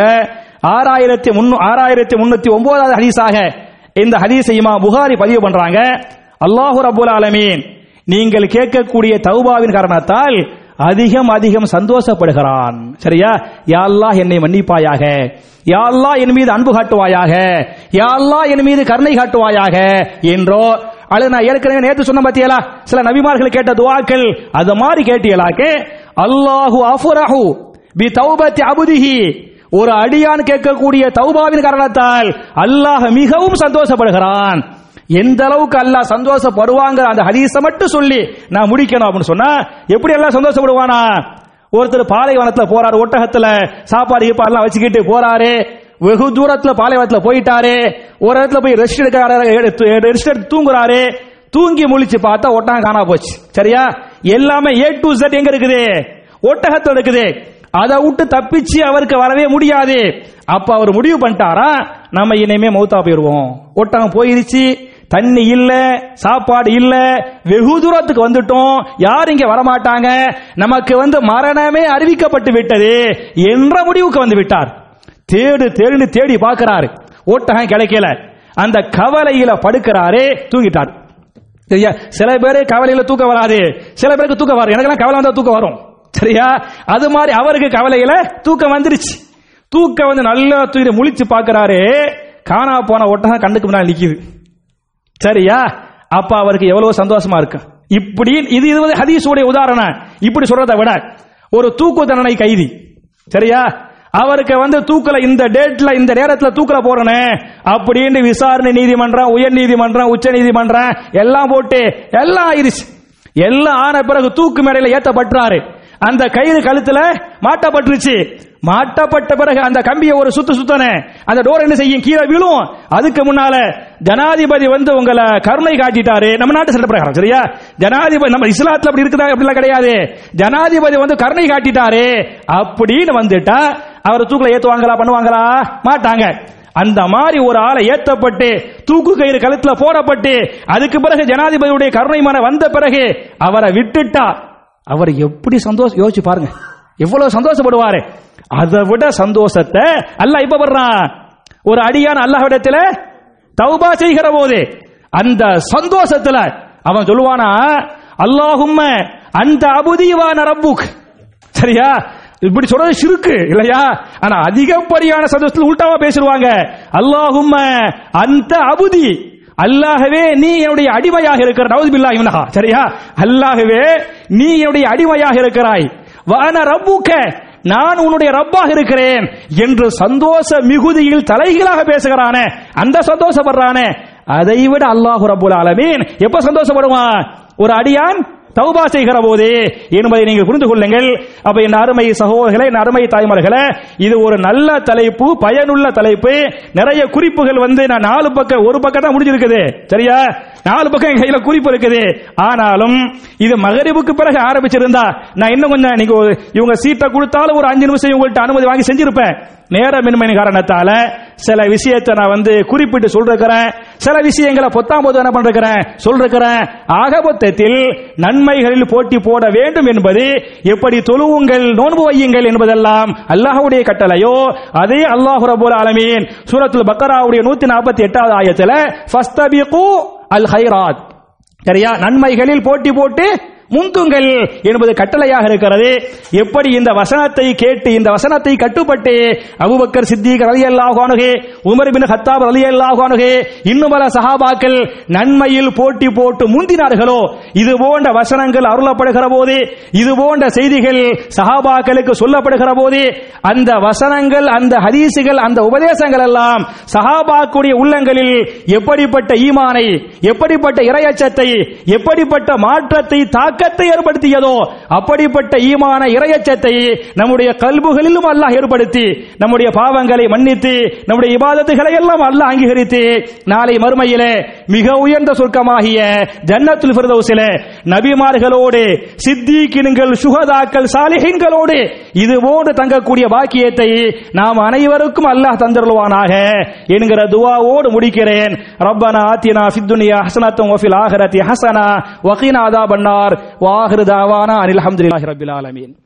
6309வது ஹதீஸாக இந்த ஹதீஸை இமாம் புகாரி பதிவு பண்றாங்க. அல்லாஹு ரப்பல் ஆலமீன் நீங்கள் கேட்கக்கூடிய தௌபாவின் காரணத்தால் அதிகம் அதிகம் சந்தோஷப்படுகிறான். சரியா? யா அல்லாஹ் என்னை மன்னிப்பாயாக, யா அல்லாஹ் என் மீது அன்பு காட்டுவாயாக, யா அல்லாஹ் என் மீது கருணை காட்டுவாயாக என்றோ, அல்லது நான் ஏற்கனவே நேற்று சொன்ன பத்தியலா சில நபிமார்கள் கேட்ட துஆக்கள் அது மாதிரி கேட்டியலாக்கு அல்லாஹு அஃபரஹு பி தௌபத்தி அப்திஹி, ஒரு அடியான் கேட்கக்கூடிய தௌபாவின் காரணத்தால் அல்லாஹ் மிகவும் சந்தோஷப்படுகிறான். எந்த அளவுக்கு அல்லாஹ் சந்தோஷப்படுவாங்க அந்த ஹதீஸை மட்டும் சொல்லி நான் முடிக்கணும் அப்படின்னு சொன்னா, எப்படி எல்லாம் சந்தோஷப்படுவானா? ஒருத்தர் பாலைவனத்துல போறாரு, ஒட்டகத்துல சாப்பாடு எல்லாம் வச்சுக்கிட்டு போறாரு, வெகு தூரத்துல பாலைவனத்துல போயிட்டாரு, ஒரு இடத்துல போய் ரெஸ்ட் எடுத்து தூங்குறாரு, தூங்கி முழிச்சு பார்த்தா ஒட்டகம் காணா போச்சு. சரியா? எல்லாமே A to Z எங்க இருக்குது? ஒட்டகத்துல இருக்குது. அதை விட்டு தப்பிச்சு அவருக்கு வரவே முடியாது. அப்ப அவர் முடிவு பண்ணிட்டாரா, நம்ம இனிமே மௌத்தா போயிருவோம், ஒட்டகம் போயிருச்சு, தண்ணி இல்ல, சாப்பாடு இல்ல, வெகு தூரத்துக்கு வந்துட்டோம், யாரும் இங்க வரமாட்டாங்க, நமக்கு மரணமே அறிவிக்கப்பட்டு விட்டது என்ற முடிவுக்கு வந்து விட்டார். தேடி பார்க்கிறாரு, ஒட்டகம் கிடைக்கல. அந்த கவலையில படுக்கிறாரு, தூங்கிட்டார். சரியா? சில பேரு கவலையில தூக்கம் வராது, சில பேருக்கு தூக்கம் வரும். எனக்கெல்லாம் கவலை வந்தா தூக்கம் வரும். சரியா? அது மாதிரி அவருக்கு கவலையில தூக்கம் வந்துருச்சு. தூக்கம் நல்லா தூக்கி முழிச்சு பார்க்கிறாரு, காணா போன ஒட்டகம் கண்ணுக்கு முன்னாடி நிக்குது. சரியா? அப்ப அவருக்கு எவ்வளவு சந்தோஷமா இருக்கு. இப்படி இது ஹதீஸுடைய உதாரணம். இப்படி சொல்றதை விட ஒரு தூக்கு தண்டனை கைதி, சரியா, அவருக்கு தூக்கல இந்த டேட்ல இந்த நேரத்துல தூக்கல போறனே அப்படின்னு விசாரணை நீதிமன்றம், உயர் நீதிமன்றம், உச்ச நீதிமன்றம் எல்லாம் போட்டு எல்லாம் ஆயிருச்சு. எல்லாம் ஆன பிறகு தூக்கு மேடையில ஏத்தப்பட்டாரு. அந்த கயிறு கழுத்துல மாட்டப்பட்டுருச்சு. மாட்டப்பட்ட பிறகு அந்த கம்பியை ஒரு சுத்தனே அந்த டோர் என்ன செய்யும்? கீழே விழும். அதுக்கு முன்னால ஜனாதிபதி உங்களை கருணை காட்டிட்டாரு. நம்ம நாட்டு சட்ட பிரகாரம், சரியா? ஜனாதிபதி நம்ம இஸ்லாத்துல அப்படி இருக்குதா? அப்படிலாம் கிடையாது. ஜனாதிபதி கருணை காட்டிட்டாரு அப்படின்னு வந்துட்டா அவர் தூக்குல ஏத்துவாங்களா? பண்ணுவாங்களா? மாட்டாங்க. அந்த மாதிரி ஒரு ஆளை ஏத்தப்பட்டு தூக்கு கயிறு கழுத்துல போடப்பட்டு அதுக்கு பிறகு ஜனாதிபதியுடைய கருணை மன வந்த பிறகு அவரை விட்டுட்டா அவர் எப்படி சந்தோஷம் யோசிச்சு பாருங்க, எவ்வளவு சந்தோஷப்படுவாரு. அதை விட சந்தோஷத்தை அல்லாஹ் இப்ப பண்றான். ஒரு அடியான் அல்லாஹ்விடத்துல தௌபா செய்கிற போது அந்த சந்தோஷத்துல அவன் சொல்லுவானா, அல்லாஹும்ம அந்த அபுதீவான ரப்புக். சரியா? இப்படி சொல்றது ஷிர்க் இல்லையா? ஆனா அதிகப்படியான சந்தோஷத்துல உல்டாவா பேசிடுவாங்க. அல்லாஹும்ம அந்த அபுதி, அல்லாஹ்வே நீ என்னுடைய அடிமையாக இருக்கிற. நவுது பில்லாஹி மின்ஹா. சரியா? அல்லாஹ்வே நீ என்னுடைய அடிமையாக இருக்கிறாய். வஅன ரப்புக, நான் உன்னுடைய ரப்பாக இருக்கிறேன் என்று சந்தோஷ மிகுதியில் தலைகீழாக பேசுகிறானே, அந்த சந்தோஷப்படுறானே, அதை விட அல்லாஹ் ரப்புல் ஆலமீன் எப்ப சந்தோஷப்படுவான்? ஒரு அடியான் தௌபா செய்கிற போது என்பதை நீங்கள் புரிந்து கொள்ளுங்கள். அப்ப என் அருமை சகோதரர்களே, என் அருமை தாய்மார்களே, இது ஒரு நல்ல தலைப்பு, பயனுள்ள தலைப்பு. நிறைய குறிப்புகள் நான் 4 பக்கம், ஒரு பக்கம் தான் முடிஞ்சிருக்குது. சரியா? 4 பக்கம் கையில குறிப்பு இருக்குது. ஆனாலும் இது மகரிபுக்கு பிறகு ஆரம்பிச்சிருந்தா நான் இன்னும் கொஞ்சம், நீங்க இவங்க சீட்டை கொடுத்தாலும் ஒரு 5 நிமிஷம் உங்கள்கிட்ட அனுமதி வாங்கி செஞ்சிருப்பேன். நேரமின்மையின் காரணத்தால சில விஷயத்தை நான் குறிப்பிட்டு சொல்றேன், சில விஷயங்களை பொத்தாம்போது என்ன பண்றேன் சொல்றேன். ஆகமொத்தத்தில் நன்மைகளில் போட்டி போட வேண்டும் என்பது, எப்படி தொழுவுங்கள், நோன்பு வையுங்கள் என்பதெல்லாம் அல்லாஹ்வுடைய கட்டளையோ, அதே அல்லாஹ் ரப்பல் ஆலமீன் சூரத்துல் பக்கராவுடைய 148வது ஆயத்துல ஃபஸ்தபிகு அல் ஹைராத், சரியா, நன்மைகளில் போட்டி போட்டு முந்துங்கள் என்பது கட்டளையாக இருக்கிறது. எப்படி இந்த வசனத்தை கேட்டு இந்த வசனத்தை கட்டுப்பட்டு அபூபக்கர் சித்திக் ரலியல்லாஹு அன்ஹு, உமர் பின் கத்தாப் ரலியல்லாஹு அன்ஹு, இன்னும் பல சஹாபாக்கள் நன்மையில் போட்டி போட்டு முந்தினார்களோ, இது போன்ற வசனங்கள் அருளப்படுகிற போது, இது போன்ற செய்திகள் சஹாபாக்களுக்கு சொல்லப்படுகிற போது, அந்த வசனங்கள், அந்த ஹதீசுகள், அந்த உபதேசங்கள் எல்லாம் சஹாபாக்களுடைய உள்ளங்களில் எப்படிப்பட்ட ஈமானை, எப்படிப்பட்ட இறையச்சத்தை, எப்படிப்பட்ட மாற்றத்தை தாக்க தாக்கத்தை ஏற்படுத்தியதோ அப்படிப்பட்ட ஈமான இறையச்சத்தை நம்முடைய கல்புகளிலும் அல்லாஹ் ஏற்படுத்தி நம்முடைய பாவங்களை மன்னித்து நம்முடைய இபாதத்துகளை எல்லாம் அல்லாஹ் அங்கீகரித்து நாளை மறுமையிலே மிக உயர்ந்த சொர்க்கமாகிய ஜன்னத்துல் ஃபிர்தௌஸிலே நபிமார்களோடு சித்தீகீன்கள் சுஹதாக்கள் சாலிஹீன்களோடு இது போன்று தங்கக்கூடிய பாக்கியத்தை நாம் அனைவருக்கும் அல்லாஹ் தந்தருள்வானாக என்கிற துஆவோடு முடிக்கிறேன். ரப்பனா ஆத்தினா ஃபித் துன்யா ஹஸனத்தன் வ ஃபில் ஆகிரத்தி ஹஸனா வ கினா அஸாபன்னார் வ ஆகிரு தஅவானா அனில் ஹம்துலில்லாஹி ரப்பில் ஆலமீன்.